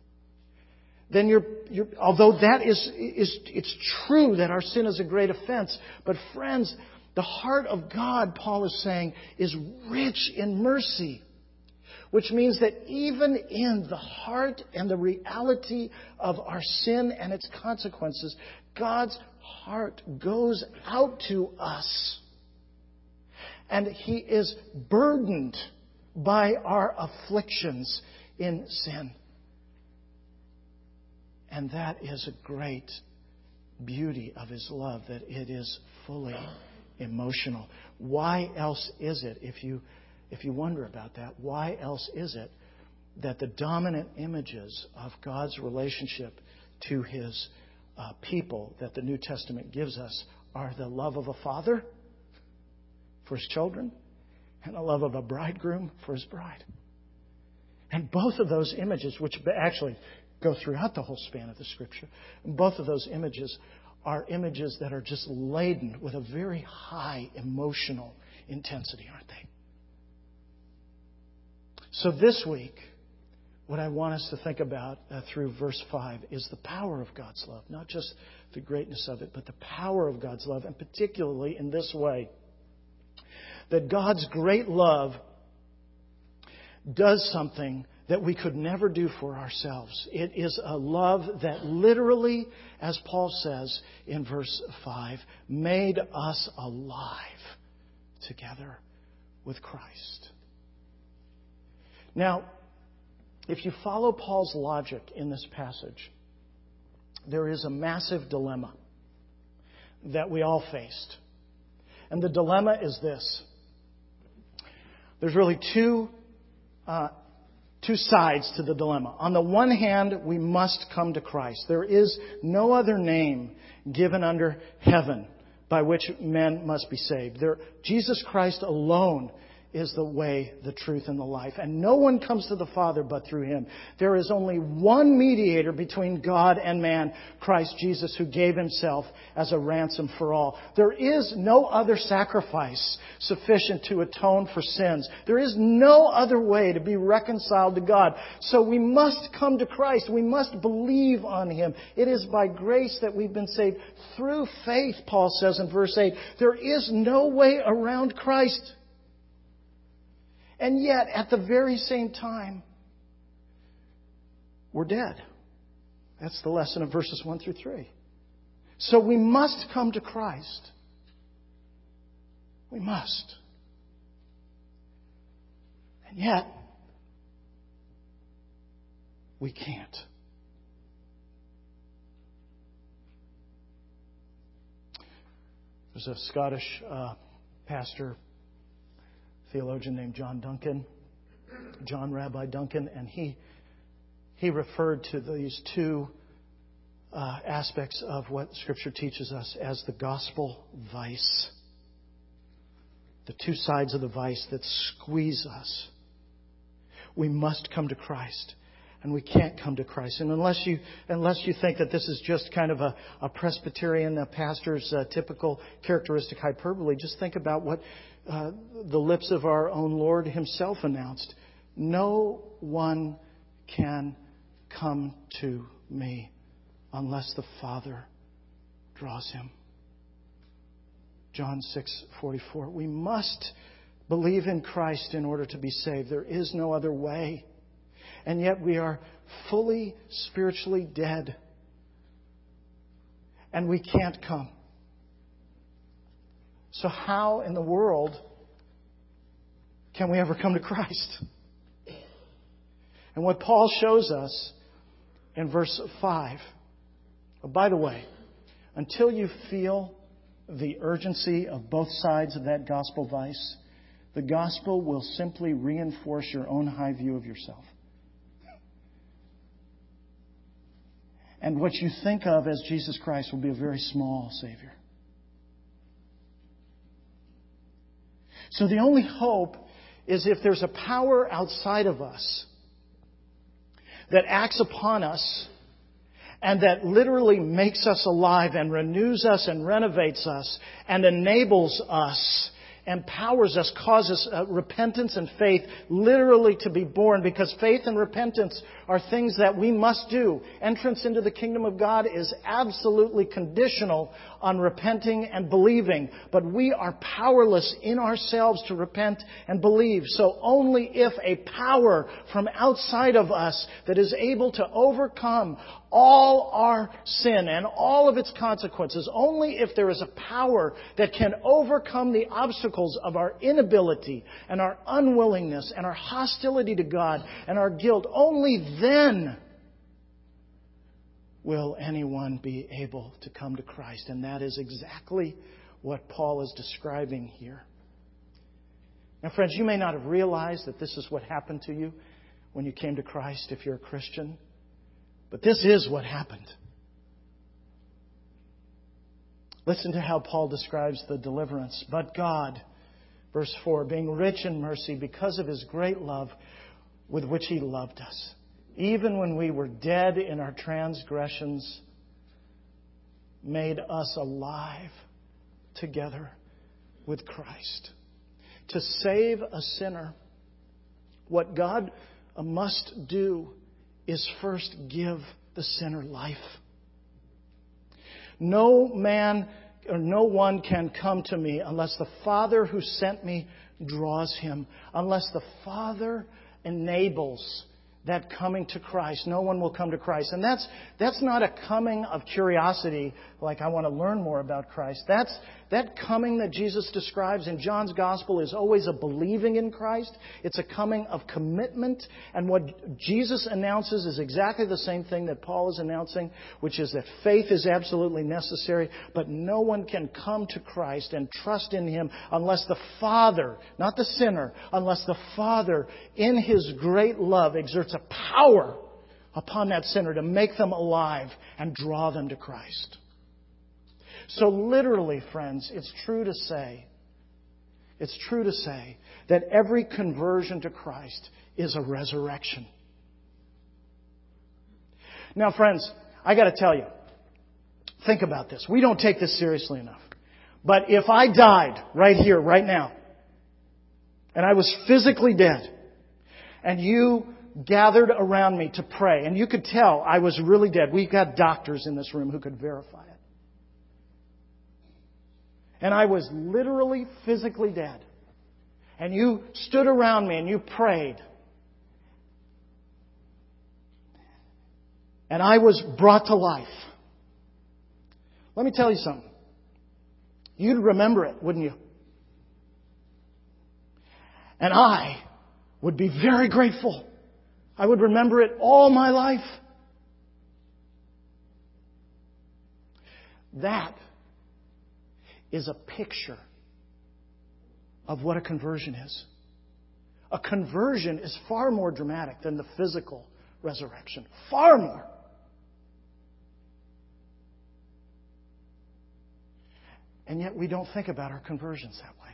then you're, you're although that is, is it's true that our sin is a great offense, but friends, the heart of God, Paul is saying, is rich in mercy. Which means that even in the heart and the reality of our sin and its consequences, God's heart goes out to us. And He is burdened by our afflictions in sin. And that is a great beauty of His love, that it is fully emotional. Why else is it, if you If you wonder about that, why else is it that the dominant images of God's relationship to His uh, people that the New Testament gives us are the love of a father for his children and the love of a bridegroom for his bride? And both of those images, which actually go throughout the whole span of the Scripture, both of those images are images that are just laden with a very high emotional intensity, aren't they? So this week, what I want us to think about uh, through verse five is the power of God's love. Not just the greatness of it, but the power of God's love. And particularly in this way, that God's great love does something that we could never do for ourselves. It is a love that literally, as Paul says in verse five, made us alive together with Christ. Now, if you follow Paul's logic in this passage, there is a massive dilemma that we all faced. And the dilemma is this. There's really two, uh, two sides to the dilemma. On the one hand, we must come to Christ. There is no other name given under heaven by which men must be saved. There, Jesus Christ alone is the way, the truth, and the life. And no one comes to the Father but through Him. There is only one mediator between God and man, Christ Jesus, who gave Himself as a ransom for all. There is no other sacrifice sufficient to atone for sins. There is no other way to be reconciled to God. So we must come to Christ. We must believe on Him. It is by grace that we've been saved through faith, Paul says in verse eight. There is no way around Christ. And yet, at the very same time, we're dead. That's the lesson of verses one through three. So we must come to Christ. We must. And yet, we can't. There's a Scottish uh, pastor, theologian named John Duncan, John Rabbi Duncan, and he he referred to these two uh, aspects of what Scripture teaches us as the gospel vice. The two sides of the vice that squeeze us. We must come to Christ. And we can't come to Christ. And unless you unless you think that this is just kind of a, a Presbyterian a pastor's uh, typical characteristic hyperbole, just think about what uh, the lips of our own Lord Himself announced. No one can come to me unless the Father draws him. John six forty-four. We must believe in Christ in order to be saved. There is no other way. And yet we are fully spiritually dead. And we can't come. So how in the world can we ever come to Christ? And what Paul shows us in verse five. Oh, by the way, until you feel the urgency of both sides of that gospel vice, the gospel will simply reinforce your own high view of yourself. And what you think of as Jesus Christ will be a very small Savior. So the only hope is if there's a power outside of us that acts upon us and that literally makes us alive and renews us and renovates us and enables us, empowers us, causes uh, repentance and faith literally to be born, because faith and repentance are things that we must do. Entrance into the kingdom of God is absolutely conditional on repenting and believing, but we are powerless in ourselves to repent and believe. So only if a power from outside of us that is able to overcome all our sin and all of its consequences, only if there is a power that can overcome the obstacles of our inability and our unwillingness and our hostility to God and our guilt, only then will anyone be able to come to Christ. And that is exactly what Paul is describing here. Now, friends, you may not have realized that this is what happened to you when you came to Christ if you're a Christian. But this is what happened. Listen to how Paul describes the deliverance. But God, verse four, being rich in mercy because of His great love with which He loved us, even when we were dead in our transgressions, made us alive together with Christ. To save a sinner, what God must do is first give the sinner life. No man or no one can come to me unless the Father who sent me draws him. Unless the Father enables that coming to Christ, no one will come to Christ. And that's that's not a coming of curiosity, like I want to learn more about Christ. That's that coming that Jesus describes in John's Gospel is always a believing in Christ. It's a coming of commitment. And what Jesus announces is exactly the same thing that Paul is announcing, which is that faith is absolutely necessary, but no one can come to Christ and trust in Him unless the Father, not the sinner, unless the Father in His great love exerts a power upon that sinner to make them alive and draw them to Christ. So literally, friends, it's true to say it's true to say that every conversion to Christ is a resurrection. Now, friends, I got to tell you, think about this. We don't take this seriously enough. But if I died right here, right now, and I was physically dead, and you gathered around me to pray, and you could tell I was really dead. We've got doctors in this room who could verify it. And I was literally physically dead. And you stood around me and you prayed. And I was brought to life. Let me tell you something. You'd remember it, wouldn't you? And I would be very grateful. I would remember it all my life. That is a picture of what a conversion is. A conversion is far more dramatic than the physical resurrection. Far more. And yet we don't think about our conversions that way.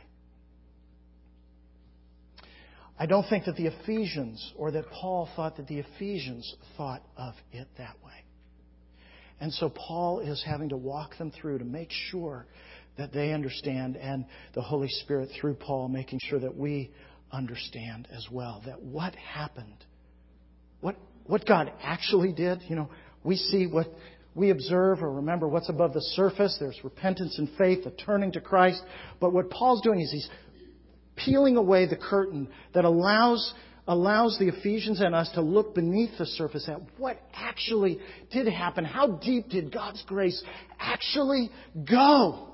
I don't think that the Ephesians or that Paul thought that the Ephesians thought of it that way. And so Paul is having to walk them through to make sure that they understand, and the Holy Spirit through Paul making sure that we understand as well, that what happened, what what God actually did. You know, we see what we observe or remember what's above the surface. There's repentance and faith, a turning to Christ. But what Paul's doing is he's peeling away the curtain that allows allows the Ephesians and us to look beneath the surface at what actually did happen. How deep did God's grace actually go?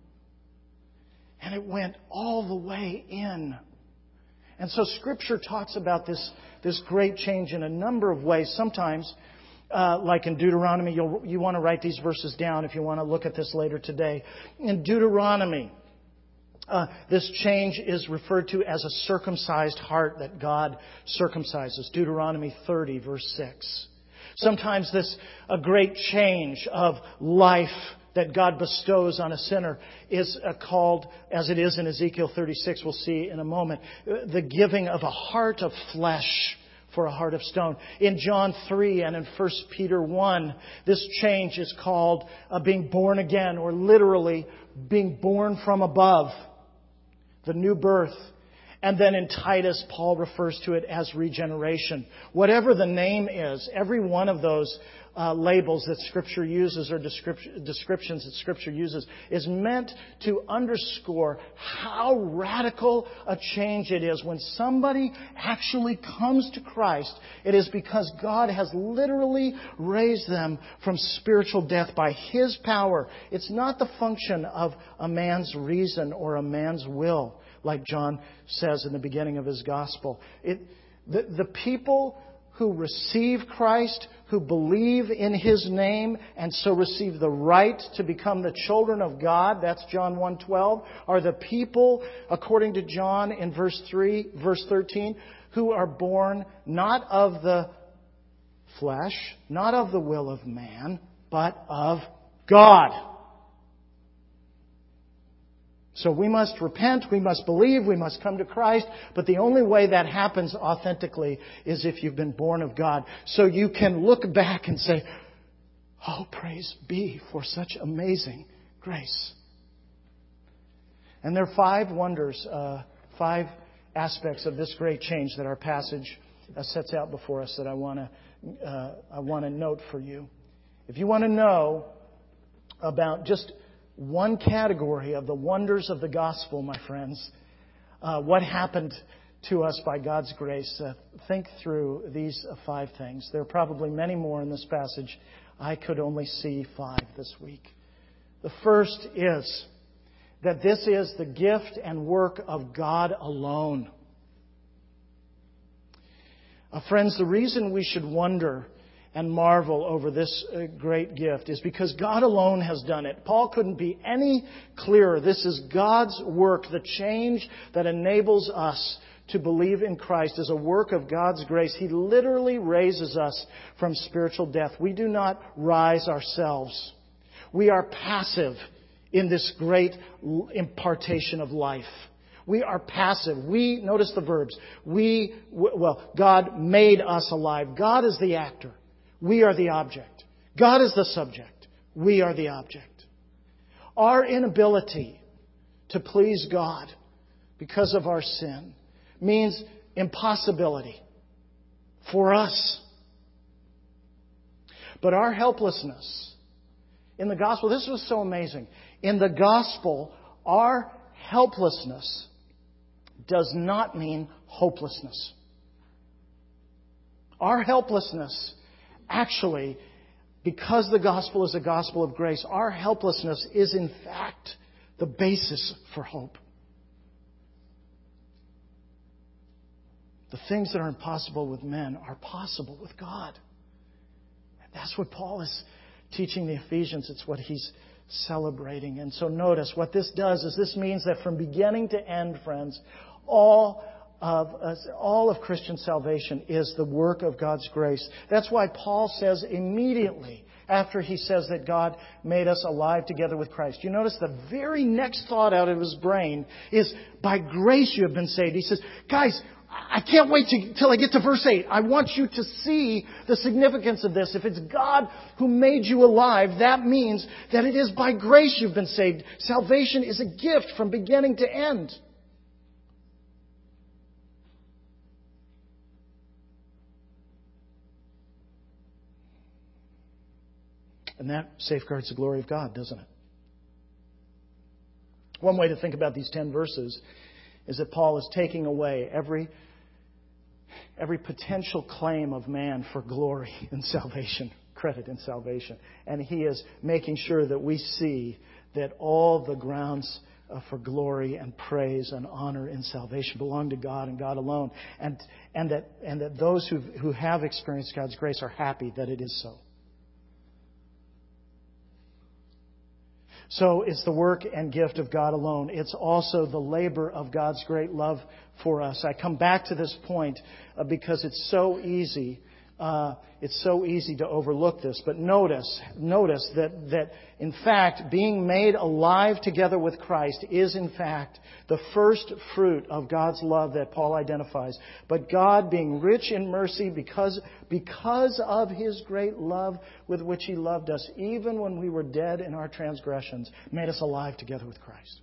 And it went all the way in. And so Scripture talks about this, this great change in a number of ways. Sometimes, uh, like in Deuteronomy, you'll, you want to write these verses down if you want to look at this later today. In Deuteronomy, Uh, this change is referred to as a circumcised heart that God circumcises. Deuteronomy thirty, verse six. Sometimes this a great change of life that God bestows on a sinner is uh, called, as it is in Ezekiel thirty-six, we'll see in a moment, the giving of a heart of flesh for a heart of stone. In John three and in First Peter one, this change is called uh, being born again, or literally being born from above. The new birth. And then in Titus, Paul refers to it as regeneration. Whatever the name is, every one of those uh, labels that Scripture uses or descrip- descriptions that Scripture uses is meant to underscore how radical a change it is. When somebody actually comes to Christ, it is because God has literally raised them from spiritual death by His power. It's not the function of a man's reason or a man's will, like John says in the beginning of his gospel. It, the, the people who receive Christ, who believe in His name, and so receive the right to become the children of God, that's John one twelve, are the people, according to John in verse three, verse thirteen, who are born not of the flesh, not of the will of man, but of God. So we must repent, we must believe, we must come to Christ. But the only way that happens authentically is if you've been born of God. So you can look back and say, oh, praise be for such amazing grace. And there are five wonders, uh, five aspects of this great change that our passage uh, sets out before us that I want to uh, I want to note for you. If you want to know about just one category of the wonders of the gospel, my friends, uh, what happened to us by God's grace, uh, think through these uh, five things. There are probably many more in this passage. I could only see five this week. The first is that this is the gift and work of God alone. Uh, friends, the reason we should wonder and marvel over this great gift is because God alone has done it. Paul couldn't be any clearer. This is God's work. The change that enables us to believe in Christ is a work of God's grace. He literally raises us from spiritual death. We do not rise ourselves. We are passive in this great impartation of life. We are passive. We, notice the verbs. We, well, God made us alive. God is the actor. We are the object. God is the subject. We are the object. Our inability to please God because of our sin means impossibility for us. But our helplessness in the gospel, this was so amazing. In the gospel, our helplessness does not mean hopelessness. Our helplessness, actually, because the gospel is a gospel of grace, our helplessness is in fact the basis for hope. The things that are impossible with men are possible with God. And that's what Paul is teaching the Ephesians. It's what he's celebrating. And so notice what this does is this means that from beginning to end, friends, all of us, all of Christian salvation is the work of God's grace. That's why Paul says immediately after he says that God made us alive together with Christ. You notice the very next thought out of his brain is, by grace you have been saved. He says, guys, I can't wait till I get to verse eight. I want you to see the significance of this. If it's God who made you alive, that means that it is by grace you've been saved. Salvation is a gift from beginning to end. And that safeguards the glory of God, doesn't it? One way to think about these ten verses is that Paul is taking away every, every potential claim of man for glory in salvation, credit in salvation. And he is making sure that we see that all the grounds uh, for glory and praise and honor in salvation belong to God and God alone. And, and, that, and that those who who have experienced God's grace are happy that it is so. So it's the work and gift of God alone. It's also the labor of God's great love for us. I come back to this point uh, because it's so easy. Uh, it's so easy to overlook this. But notice, notice that, that in fact, being made alive together with Christ is in fact the first fruit of God's love that Paul identifies. But God, being rich in mercy because, because of His great love with which He loved us, even when we were dead in our transgressions, made us alive together with Christ.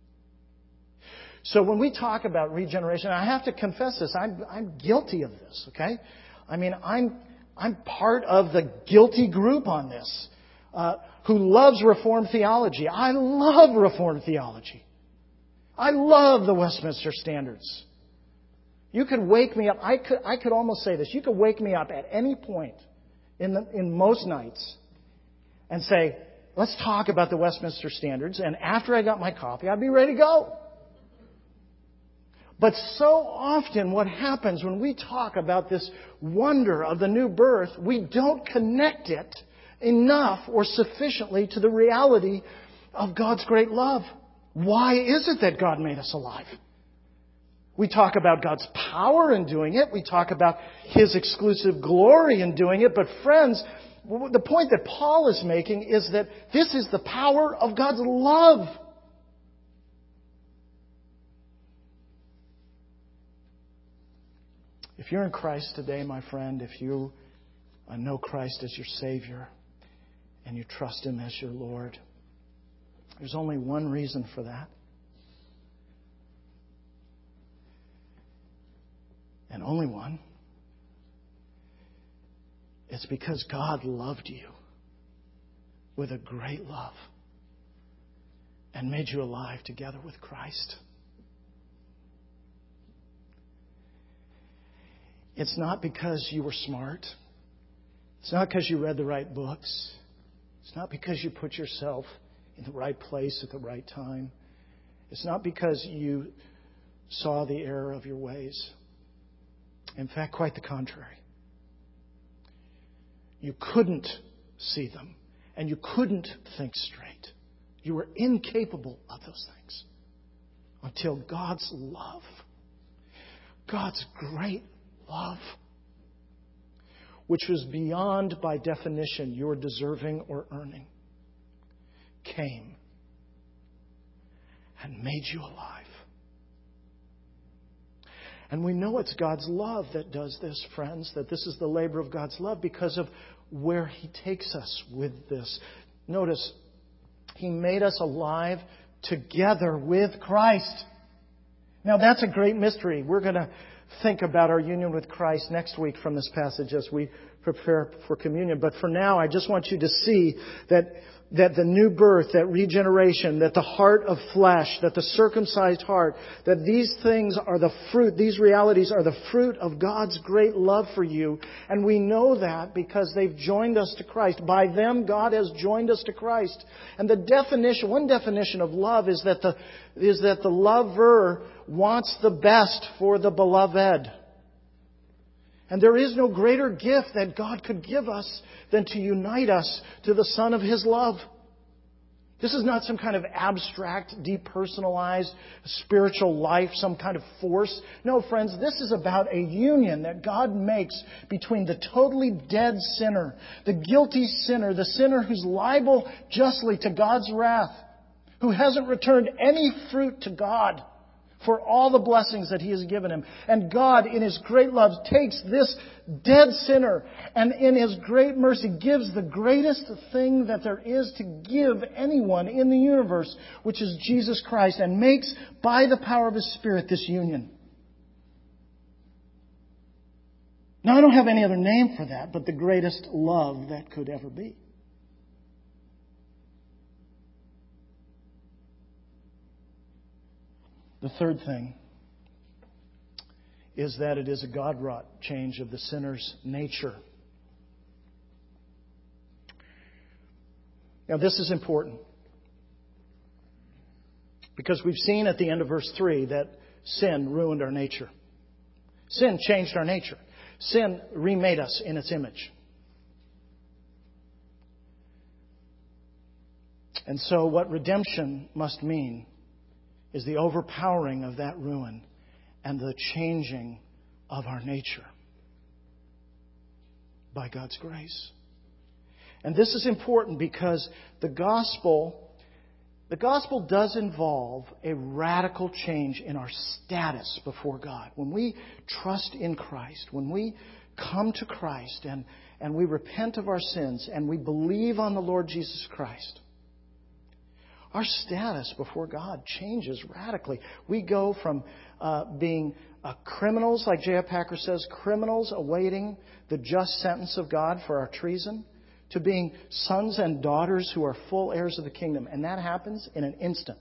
So when we talk about regeneration, I have to confess this, I'm, I'm guilty of this, okay? I mean, I'm I'm part of the guilty group on this, uh, who loves Reformed theology. I love Reformed theology. I love the Westminster Standards. You could wake me up. I could I could almost say this. You could wake me up at any point in the, in most nights and say, "Let's talk about the Westminster Standards." And after I got my coffee, I'd be ready to go. But so often what happens when we talk about this wonder of the new birth, we don't connect it enough or sufficiently to the reality of God's great love. Why is it that God made us alive? We talk about God's power in doing it. We talk about His exclusive glory in doing it. But friends, the point that Paul is making is that this is the power of God's love. If you're in Christ today, my friend, if you know Christ as your Savior and you trust Him as your Lord, there's only one reason for that. And only one. It's because God loved you with a great love and made you alive together with Christ. It's not because you were smart. It's not because you read the right books. It's not because you put yourself in the right place at the right time. It's not because you saw the error of your ways. In fact, quite the contrary. You couldn't see them, and you couldn't think straight. You were incapable of those things until God's love, God's great love, which was beyond, by definition, your deserving or earning, came and made you alive And we know it's God's love that does this, friends, that this is the labor of God's love because of where He takes us with this. Notice, He made us alive together with Christ. Now, that's a great mystery. We're going to think about our union with Christ next week from this passage as we prepare for communion. But for now, I just want you to see that that the new birth, that regeneration, that the heart of flesh, that the circumcised heart, that these things are the fruit, these realities are the fruit of God's great love for you. And we know that because they've joined us to Christ. By them, God has joined us to Christ. And the definition, one definition of love is that the, is that the lover wants the best for the beloved. And there is no greater gift that God could give us than to unite us to the Son of His love. This is not some kind of abstract, depersonalized spiritual life, some kind of force. No, friends, this is about a union that God makes between the totally dead sinner, the guilty sinner, the sinner who's liable justly to God's wrath, who hasn't returned any fruit to God for all the blessings that He has given him. And God, in His great love, takes this dead sinner and in His great mercy gives the greatest thing that there is to give anyone in the universe, which is Jesus Christ, and makes, by the power of His Spirit, this union. Now, I don't have any other name for that, but the greatest love that could ever be. The third thing is that it is a God-wrought change of the sinner's nature. Now, this is important because we've seen at the end of verse three that sin ruined our nature. Sin changed our nature. Sin remade us in its image. And so what redemption must mean is the overpowering of that ruin and the changing of our nature by God's grace. And this is important because the gospel, the gospel does involve a radical change in our status before God. When we trust in Christ, when we come to Christ and, and we repent of our sins and we believe on the Lord Jesus Christ, our status before God changes radically. We go from uh, being uh, criminals, like J F Packer says, criminals awaiting the just sentence of God for our treason, to being sons and daughters who are full heirs of the kingdom. And that happens in an instant.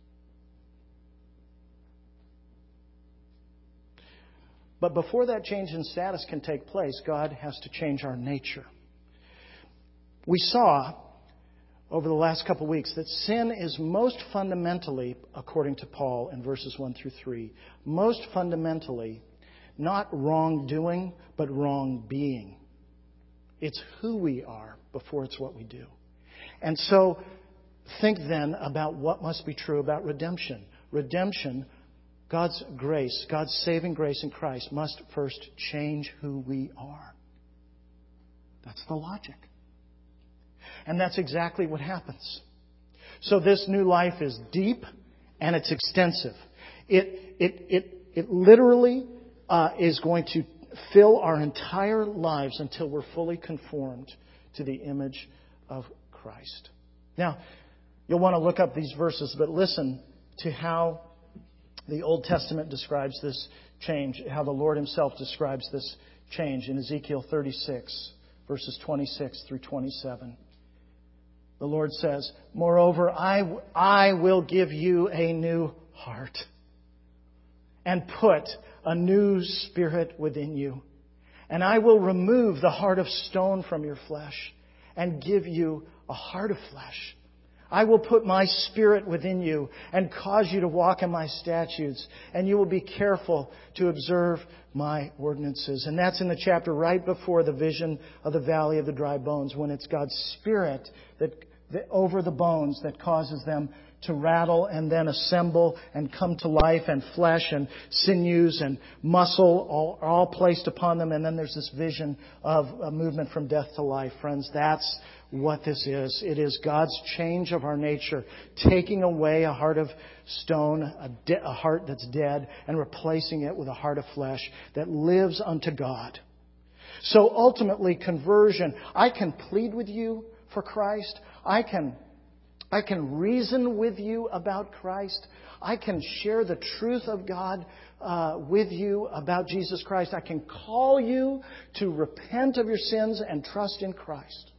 But before that change in status can take place, God has to change our nature. We saw over the last couple of weeks that sin is most fundamentally, according to Paul in verses one through three, most fundamentally not wrongdoing, but wrong being. It's who we are before it's what we do. And so think then about what must be true about redemption. Redemption, God's grace, God's saving grace in Christ must first change who we are. That's the logic. And that's exactly what happens. So this new life is deep and it's extensive. It it it it literally uh, is going to fill our entire lives until we're fully conformed to the image of Christ. Now, you'll want to look up these verses, but listen to how the Old Testament describes this change, how the Lord Himself describes this change in Ezekiel thirty-six, verses twenty-six through twenty-seven. The Lord says, "Moreover, I, I will give you a new heart and put a new spirit within you. And I will remove the heart of stone from your flesh and give you a heart of flesh. I will put my Spirit within you and cause you to walk in my statutes, and you will be careful to observe my ordinances." And that's in the chapter right before the vision of the valley of the dry bones, when it's God's Spirit that, that over the bones that causes them to rattle and then assemble and come to life, and flesh and sinews and muscle all, are all placed upon them. And then there's this vision of a movement from death to life. Friends, that's what this is. It is God's change of our nature, taking away a heart of stone, a, de- a heart that's dead, and replacing it with a heart of flesh that lives unto God. So ultimately, conversion, I can plead with you for Christ. I can, I can reason with you about Christ. I can share the truth of God uh, with you about Jesus Christ. I can call you to repent of your sins and trust in Christ.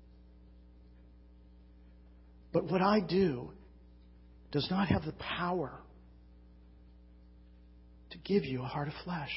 But what I do does not have the power to give you a heart of flesh.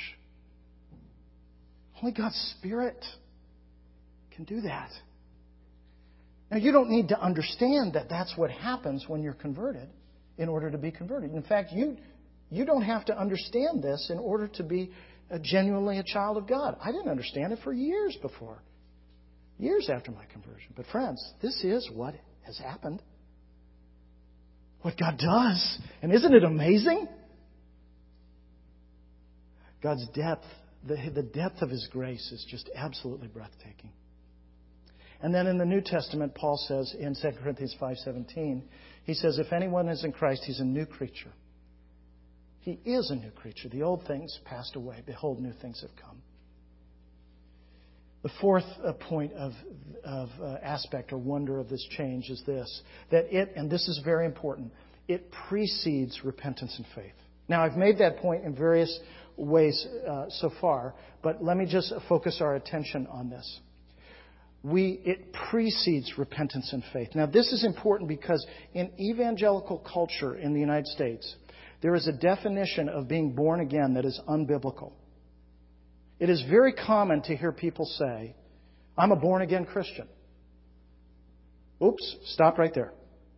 Only God's Spirit can do that. Now, you don't need to understand that that's what happens when you're converted in order to be converted. In fact, you, you don't have to understand this in order to be a genuinely a child of God. I didn't understand it for years before, years after my conversion. But friends, this is what has happened. What God does. And isn't it amazing? God's depth, the, the depth of His grace is just absolutely breathtaking. And then in the New Testament, Paul says in Second Corinthians five seventeen, he says, if anyone is in Christ, he's a new creature. He is a new creature. The old things passed away. Behold, new things have come. The fourth uh, point of, of uh, aspect or wonder of this change is this, that it, and this is very important, it precedes repentance and faith. Now, I've made that point in various ways uh, so far, but let me just focus our attention on this. We, it precedes repentance and faith. Now, this is important because in evangelical culture in the United States, there is a definition of being born again that is unbiblical. It is very common to hear people say, I'm a born-again Christian. Oops, stop right there.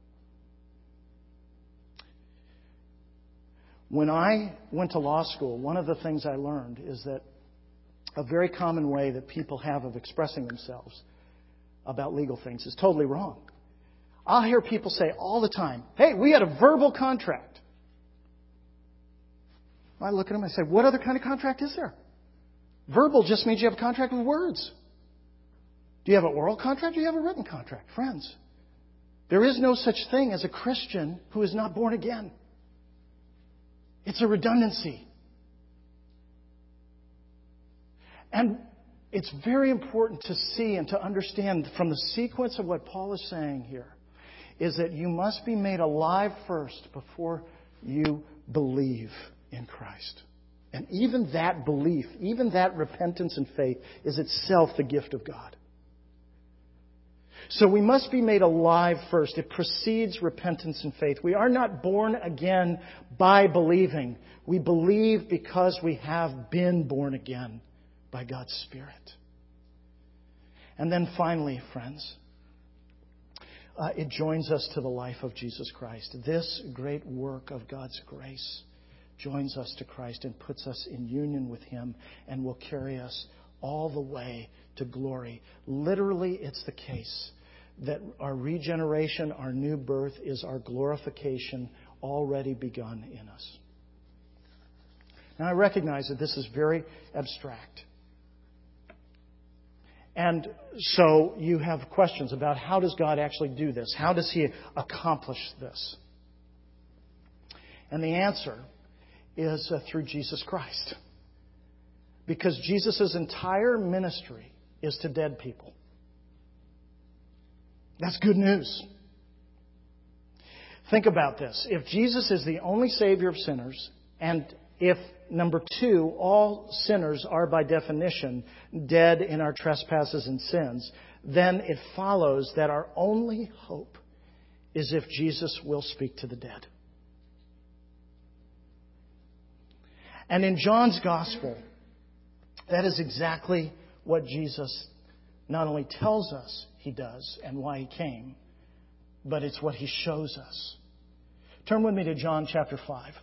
When I went to law school, one of the things I learned is that a very common way that people have of expressing themselves about legal things is totally wrong. I'll hear people say all the time, hey, we had a verbal contract. I look at them and I say, what other kind of contract is there? Verbal just means you have a contract with words. Do you have an oral contract or do you have a written contract? Friends, there is no such thing as a Christian who is not born again. It's a redundancy. And it's very important to see and to understand from the sequence of what Paul is saying here is that you must be made alive first before you believe in Christ. And even that belief, even that repentance and faith is itself the gift of God. So we must be made alive first. It precedes repentance and faith. We are not born again by believing. We believe because we have been born again by God's Spirit. And then finally, friends, uh, it joins us to the life of Jesus Christ. This great work of God's grace joins us to Christ and puts us in union with Him and will carry us all the way to glory. Literally, it's the case that our regeneration, our new birth, is our glorification already begun in us. Now, I recognize that this is very abstract. And so you have questions about how does God actually do this? How does He accomplish this? And the answer is uh, through Jesus Christ. Because Jesus' entire ministry is to dead people. That's good news. Think about this. If Jesus is the only Savior of sinners, and if, number two, all sinners are by definition dead in our trespasses and sins, then it follows that our only hope is if Jesus will speak to the dead. And in John's Gospel, that is exactly what Jesus not only tells us He does and why He came, but it's what He shows us. Turn with me to John chapter five.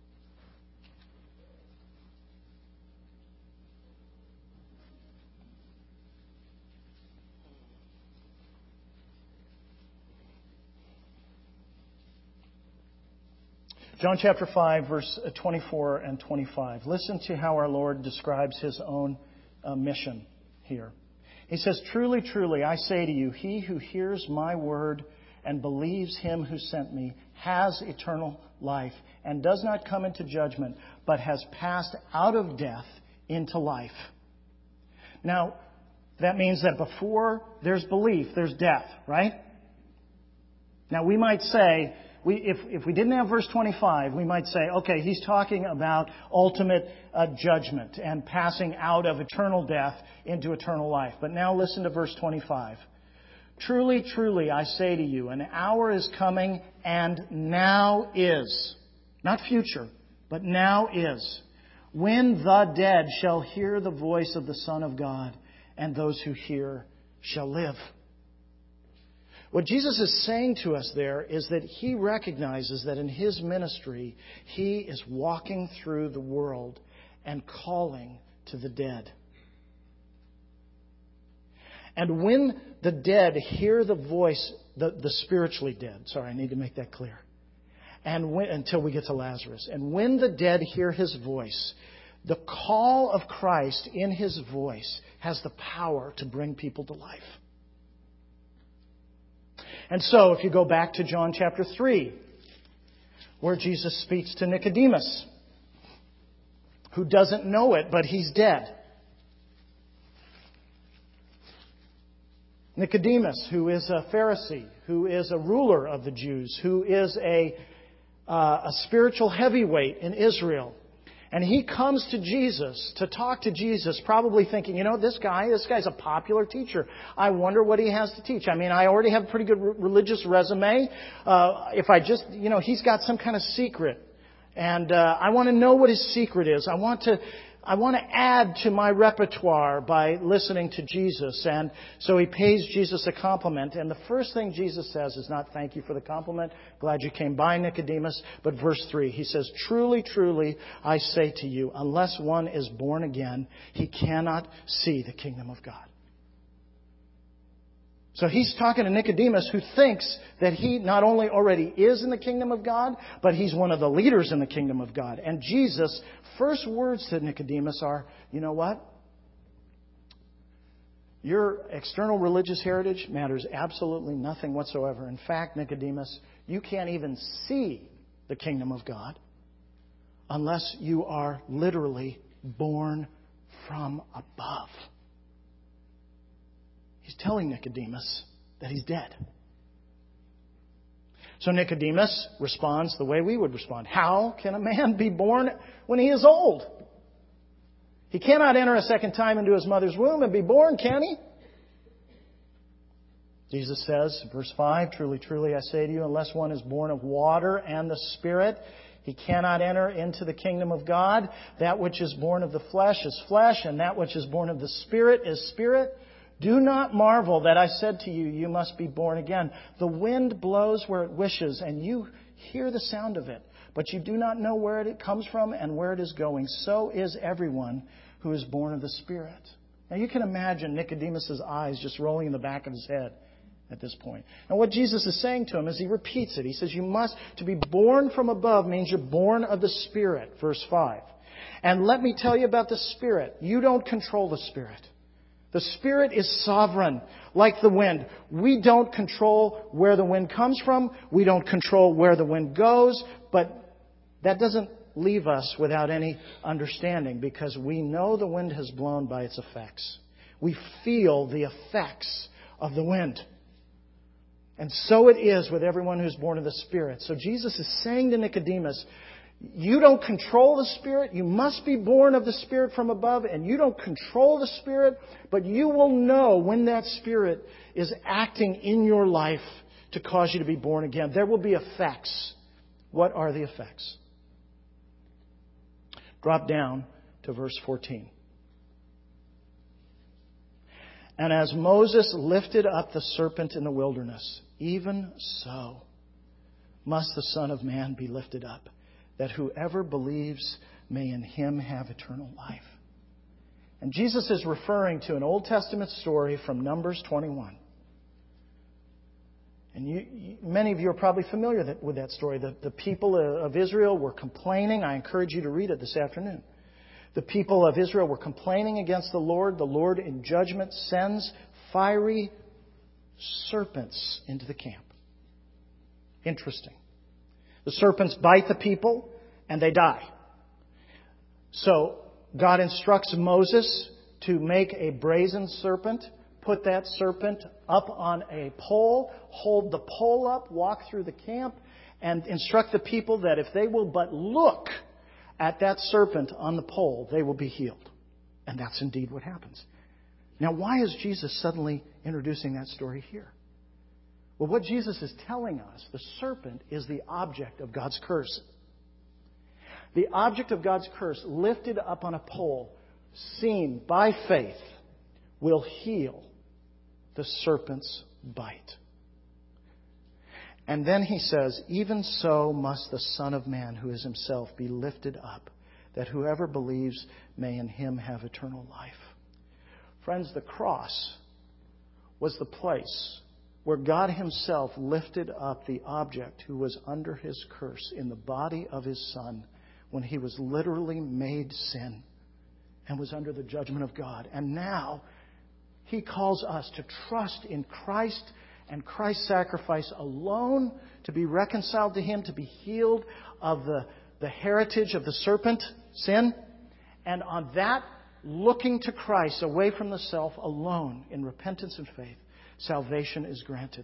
John chapter five, verse twenty-four and twenty-five. Listen to how our Lord describes His own uh, mission here. He says, "Truly, truly, I say to you, he who hears my word and believes him who sent me has eternal life and does not come into judgment, but has passed out of death into life." Now, that means that before there's belief, there's death, right? Now, we might say, we, if, if we didn't have verse twenty-five, we might say, okay, he's talking about ultimate uh, judgment and passing out of eternal death into eternal life. But now listen to verse twenty-five. "Truly, truly, I say to you, an hour is coming, and now is," not future, but now is, "when the dead shall hear the voice of the Son of God, and those who hear shall live." What Jesus is saying to us there is that He recognizes that in His ministry, He is walking through the world and calling to the dead. And when the dead hear the voice, the, the spiritually dead, sorry, I need to make that clear, and when, until we get to Lazarus, and when the dead hear His voice, the call of Christ in His voice has the power to bring people to life. And so, if you go back to John chapter three, where Jesus speaks to Nicodemus, who doesn't know it, but he's dead. Nicodemus, who is a Pharisee, who is a ruler of the Jews, who is a, uh, a spiritual heavyweight in Israel. And he comes to Jesus to talk to Jesus, probably thinking, you know, this guy, this guy's a popular teacher. I wonder what he has to teach. I mean, I already have a pretty good religious resume. Uh, if I just, you know, he's got some kind of secret. And uh, I want to know what his secret is. I want to I want to add to my repertoire by listening to Jesus. And so he pays Jesus a compliment. And the first thing Jesus says is not thank you for the compliment. Glad you came by, Nicodemus. But verse three, he says, "Truly, truly, I say to you, unless one is born again, he cannot see the kingdom of God." So he's talking to Nicodemus, who thinks that he not only already is in the kingdom of God, but he's one of the leaders in the kingdom of God. And Jesus' first words to Nicodemus are, you know what? Your external religious heritage matters absolutely nothing whatsoever. In fact, Nicodemus, you can't even see the kingdom of God unless you are literally born from above. He's telling Nicodemus that he's dead. So Nicodemus responds the way we would respond. How can a man be born when he is old? He cannot enter a second time into his mother's womb and be born, can he? Jesus says, verse five, "Truly, truly, I say to you, unless one is born of water and the Spirit, he cannot enter into the kingdom of God. That which is born of the flesh is flesh, and that which is born of the Spirit is spirit. Do not marvel that I said to you, you must be born again. The wind blows where it wishes, and you hear the sound of it, but you do not know where it comes from and where it is going. So is everyone who is born of the Spirit." Now you can imagine Nicodemus' eyes just rolling in the back of his head at this point. And what Jesus is saying to him is he repeats it. He says, you must, to be born from above means you're born of the Spirit, verse five. And let me tell you about the Spirit. You don't control the Spirit. The Spirit is sovereign, like the wind. We don't control where the wind comes from. We don't control where the wind goes. But that doesn't leave us without any understanding, because we know the wind has blown by its effects. We feel the effects of the wind. And so it is with everyone who's born of the Spirit. So Jesus is saying to Nicodemus, you don't control the Spirit. You must be born of the Spirit from above. And you don't control the Spirit, but you will know when that Spirit is acting in your life to cause you to be born again. There will be effects. What are the effects? Drop down to verse fourteen. "And as Moses lifted up the serpent in the wilderness, even so must the Son of Man be lifted up, that whoever believes may in Him have eternal life." And Jesus is referring to an Old Testament story from Numbers twenty-one. And you, you, many of you are probably familiar that, with that story. The, the people of Israel were complaining. I encourage you to read it this afternoon. The people of Israel were complaining against the Lord. The Lord, in judgment, sends fiery serpents into the camp. Interesting. The serpents bite the people and they die. So God instructs Moses to make a brazen serpent, put that serpent up on a pole, hold the pole up, walk through the camp, and instruct the people that if they will but look at that serpent on the pole, they will be healed. And that's indeed what happens. Now, why is Jesus suddenly introducing that story here? Well, what Jesus is telling us, the serpent is the object of God's curse. The object of God's curse, lifted up on a pole, seen by faith, will heal the serpent's bite. And then he says, even so must the Son of Man, who is himself, be lifted up, that whoever believes may in him have eternal life. Friends, the cross was the place where God himself lifted up the object who was under his curse in the body of his Son when he was literally made sin and was under the judgment of God. And now he calls us to trust in Christ and Christ's sacrifice alone, to be reconciled to him, to be healed of the, the heritage of the serpent, sin. And on that, looking to Christ away from the self alone in repentance and faith, salvation is granted.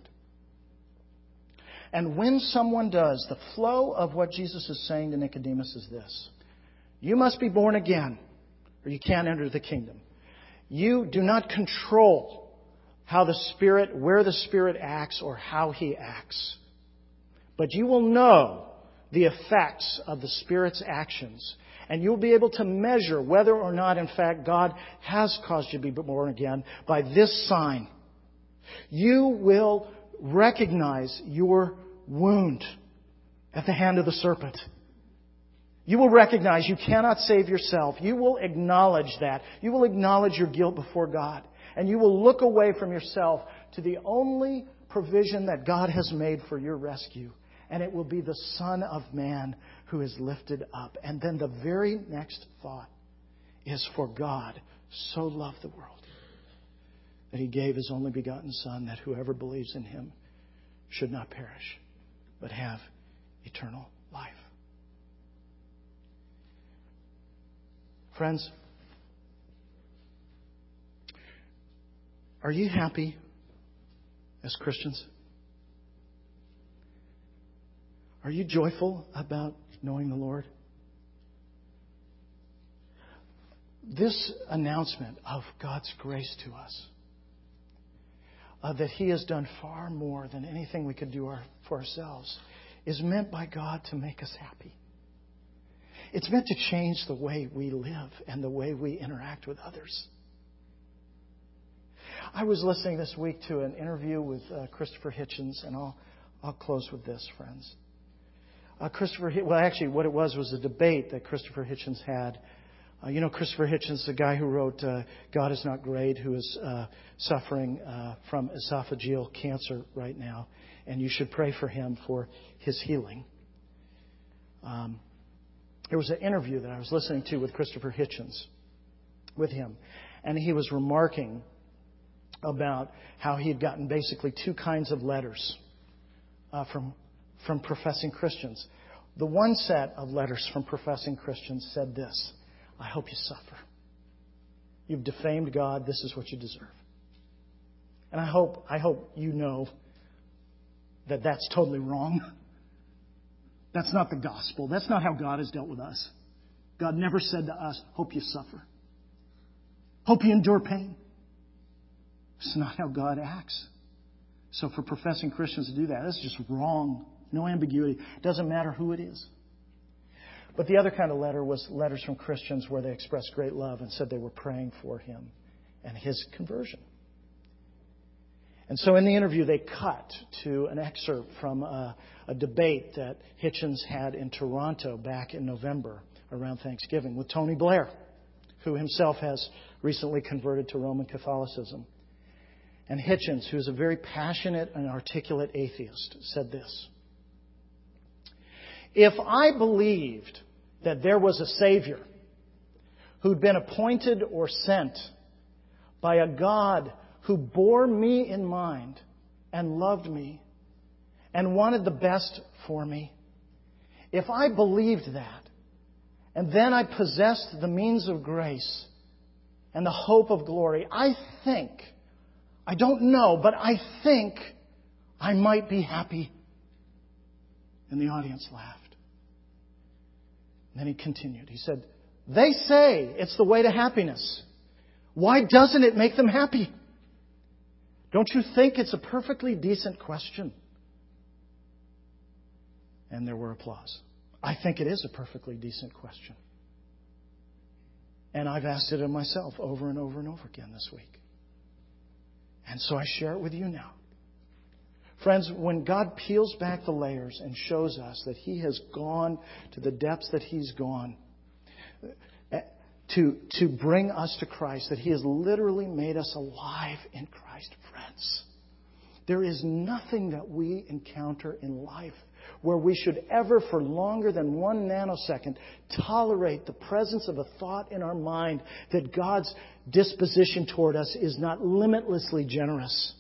And when someone does, the flow of what Jesus is saying to Nicodemus is this: you must be born again, or you can't enter the kingdom. You do not control how the Spirit, where the Spirit acts, or how He acts. But you will know the effects of the Spirit's actions. And you'll be able to measure whether or not, in fact, God has caused you to be born again by this sign. You will recognize your wound at the hand of the serpent. You will recognize you cannot save yourself. You will acknowledge that. You will acknowledge your guilt before God. And you will look away from yourself to the only provision that God has made for your rescue. And it will be the Son of Man who is lifted up. And then the very next thought is, for God so loved the world that He gave His only begotten Son, that whoever believes in Him should not perish, but have eternal life. Friends, are you happy as Christians? Are you joyful about knowing the Lord? This announcement of God's grace to us, uh, that He has done far more than anything we could do our, for ourselves, is meant by God to make us happy. It's meant to change the way we live and the way we interact with others. I was listening this week to an interview with uh, Christopher Hitchens, and I'll I'll close with this, friends. Uh, Christopher, well, actually, what it was was a debate that Christopher Hitchens had. Uh, you know, Christopher Hitchens, the guy who wrote uh, "God Is Not Great," who is uh, suffering uh, from esophageal cancer right now, and you should pray for him for his healing. Um, there was an interview that I was listening to with Christopher Hitchens, with him, and he was remarking about how he had gotten basically two kinds of letters uh, from from professing Christians. The one set of letters from professing Christians said this: I hope you suffer. You've defamed God. This is what you deserve. And I hope I hope you know that that's totally wrong. That's not the gospel. That's not how God has dealt with us. God never said to us, hope you suffer. Hope you endure pain. It's not how God acts. So for professing Christians to do that, that's just wrong. No ambiguity. It doesn't matter who it is. But the other kind of letter was letters from Christians where they expressed great love and said they were praying for him and his conversion. And so in the interview, they cut to an excerpt from a, a debate that Hitchens had in Toronto back in November around Thanksgiving with Tony Blair, who himself has recently converted to Roman Catholicism. And Hitchens, who is a very passionate and articulate atheist, said this: if I believed that there was a Savior who'd been appointed or sent by a God who bore me in mind and loved me and wanted the best for me, if I believed that, and then I possessed the means of grace and the hope of glory, I think, I don't know, but I think I might be happy. And the audience laughed. And then he continued. He said, they say it's the way to happiness. Why doesn't it make them happy? Don't you think it's a perfectly decent question? And there were applause. I think it is a perfectly decent question. And I've asked it of myself over and over and over again this week. And so I share it with you now. Friends, when God peels back the layers and shows us that He has gone to the depths that He's gone to, to bring us to Christ, that He has literally made us alive in Christ, friends, there is nothing that we encounter in life where we should ever, for longer than one nanosecond, tolerate the presence of a thought in our mind that God's disposition toward us is not limitlessly generous.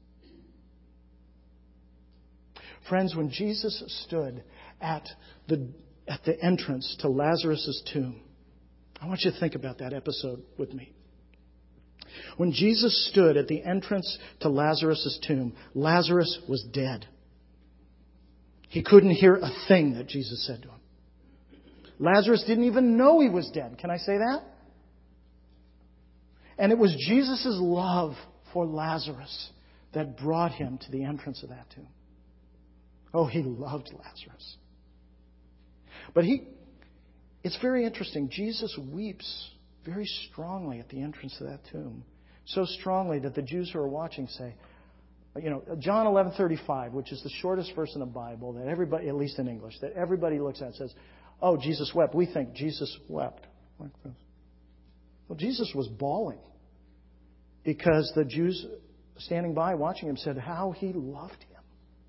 Friends, when Jesus stood at the, at the entrance to Lazarus' tomb, I want you to think about that episode with me. When Jesus stood at the entrance to Lazarus' tomb, Lazarus was dead. He couldn't hear a thing that Jesus said to him. Lazarus didn't even know he was dead. Can I say that? And it was Jesus' love for Lazarus that brought him to the entrance of that tomb. Oh, he loved Lazarus. But he, it's very interesting. Jesus weeps very strongly at the entrance to that tomb. So strongly that the Jews who are watching say, you know, John eleven thirty-five, which is the shortest verse in the Bible that everybody, at least in English, that everybody looks at and says, oh, Jesus wept. We think Jesus wept like this. Well, Jesus was bawling because the Jews standing by watching him said how he loved him.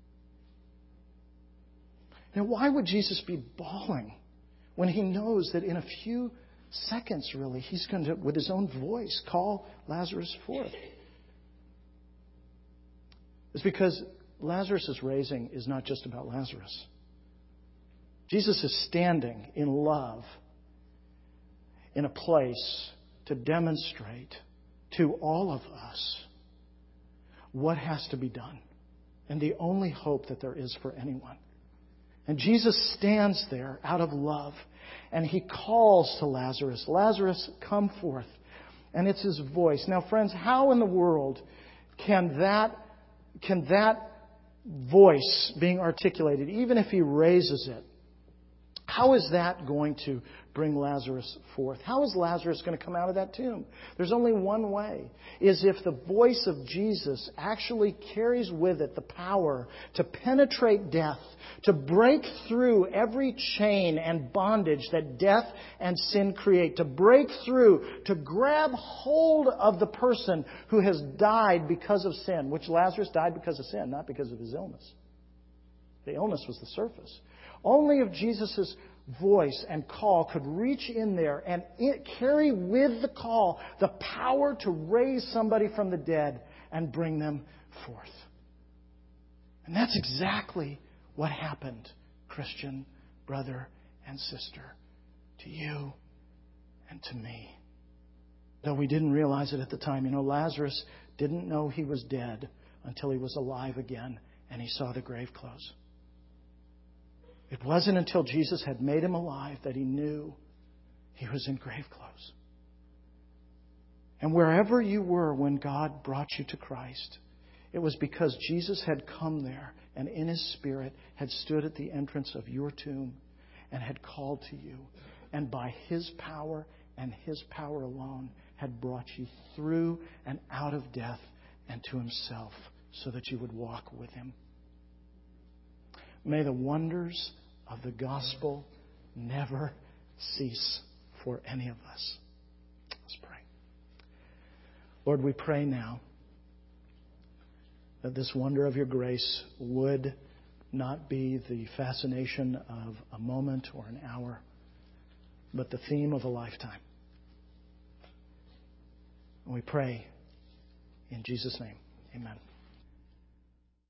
Now, why would Jesus be bawling when he knows that in a few seconds, really, he's going to, with his own voice, call Lazarus forth? It's because Lazarus' raising is not just about Lazarus. Jesus is standing in love in a place to demonstrate to all of us what has to be done and the only hope that there is for anyone. And Jesus stands there out of love, and He calls to Lazarus, Lazarus, come forth. And it's His voice. Now, friends, how in the world can that, can that voice being articulated, even if He raises it, how is that going to bring Lazarus forth? How is Lazarus going to come out of that tomb? There's only one way, is if the voice of Jesus actually carries with it the power to penetrate death, to break through every chain and bondage that death and sin create, to break through, to grab hold of the person who has died because of sin, which Lazarus died because of sin, not because of his illness. The illness was the surface. Only if Jesus' voice and call could reach in there and it carry with the call the power to raise somebody from the dead and bring them forth. And that's exactly what happened, Christian brother and sister, to you and to me. Though we didn't realize it at the time. You know, Lazarus didn't know he was dead until he was alive again and he saw the grave close. It wasn't until Jesus had made him alive that he knew he was in grave clothes. And wherever you were when God brought you to Christ, it was because Jesus had come there and in His Spirit had stood at the entrance of your tomb and had called to you. And by His power and His power alone had brought you through and out of death and to Himself so that you would walk with Him. May the wonders of the gospel never cease for any of us. Let's pray. Lord, we pray now that this wonder of your grace would not be the fascination of a moment or an hour, but the theme of a lifetime. And we pray in Jesus' name. Amen.